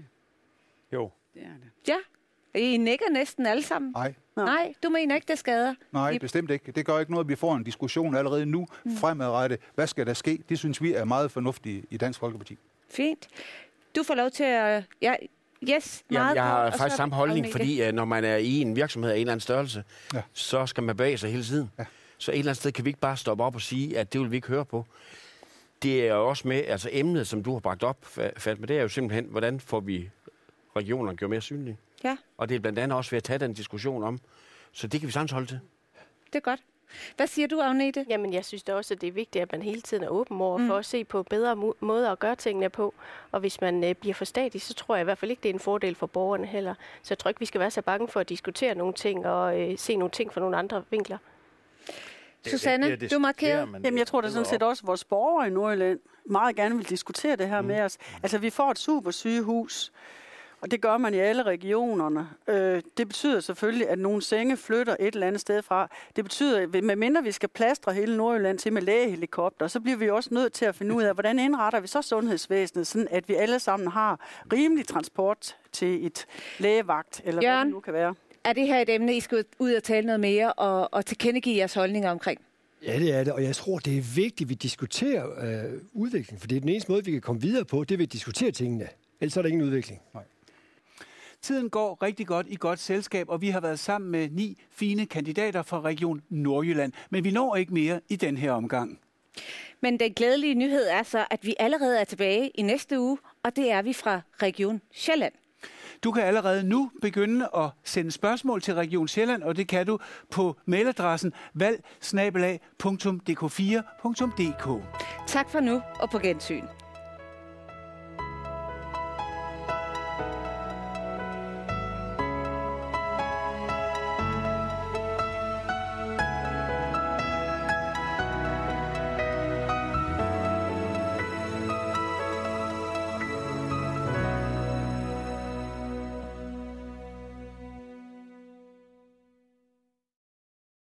Jo. Det er det. Ja. I nikker næsten alle sammen. Nej. Nej, du mener ikke, det skader? Nej, I... bestemt ikke. Det gør ikke noget, at vi får en diskussion allerede nu mm. fremadrettet. Hvad skal der ske? Det synes vi er meget fornuftigt i Dansk Folkeparti. Fint. Du får lov til at... Ja, yes, meget Jamen, jeg har på, faktisk samme holdning, Agnete. fordi uh, når man er i en virksomhed af en eller anden størrelse, ja. så skal man bevæge sig hele tiden. Ja. Så et eller andet sted kan vi ikke bare stoppe op og sige, at det vil vi ikke høre på. Det er jo også med, altså emnet, som du har bragt op, Fatma, det er jo simpelthen, hvordan får vi regionerne gjort mere synlige. Ja. Og det er blandt andet også ved at tage den diskussion om. Så det kan vi sagtens holde til. Det er godt. Hvad siger du, Agnete? Jamen, jeg synes da også, at det er vigtigt, at man hele tiden er åben over mm. for at se på bedre mo- måder at gøre tingene på. Og hvis man øh, bliver for statisk, så tror jeg i hvert fald ikke, det er en fordel for borgerne heller. Så jeg tror ikke, vi skal være så bange for at diskutere nogle ting og øh, se nogle ting fra nogle andre vinkler. Susanne, du markerer. Jamen, jeg tror da sådan set også, at vores borgere i Nordjylland meget gerne vil diskutere det her mm. med os. Altså, vi får et super sygehus, og det gør man i alle regionerne. Øh, det betyder selvfølgelig, at nogle senge flytter et eller andet sted fra. Det betyder, at medmindre vi skal plastre hele Nordjylland til med lægehelikopter, så bliver vi også nødt til at finde ud af, hvordan indretter vi så sundhedsvæsenet, sådan at vi alle sammen har rimelig transport til et lægevagt, eller Jørgen, hvad det nu kan være. Er det her et emne, I skal ud og tale noget mere og, og tilkendegive jeres holdninger omkring? Ja, det er det, og jeg tror, det er vigtigt, at vi diskuterer øh, udvikling, for det er den eneste måde, vi kan komme videre på, det er ved at diskutere tingene. Ellers er der ingen udvikling. Nej. Tiden går rigtig godt i godt selskab, og vi har været sammen med ni fine kandidater fra Region Nordjylland. Men vi når ikke mere i den her omgang. Men den glædelige nyhed er så, at vi allerede er tilbage i næste uge, og det er vi fra Region Sjælland. Du kan allerede nu begynde at sende spørgsmål til Region Sjælland, og det kan du på mailadressen valg bindestreg d k fire punktum d k. Tak for nu, og på gensyn.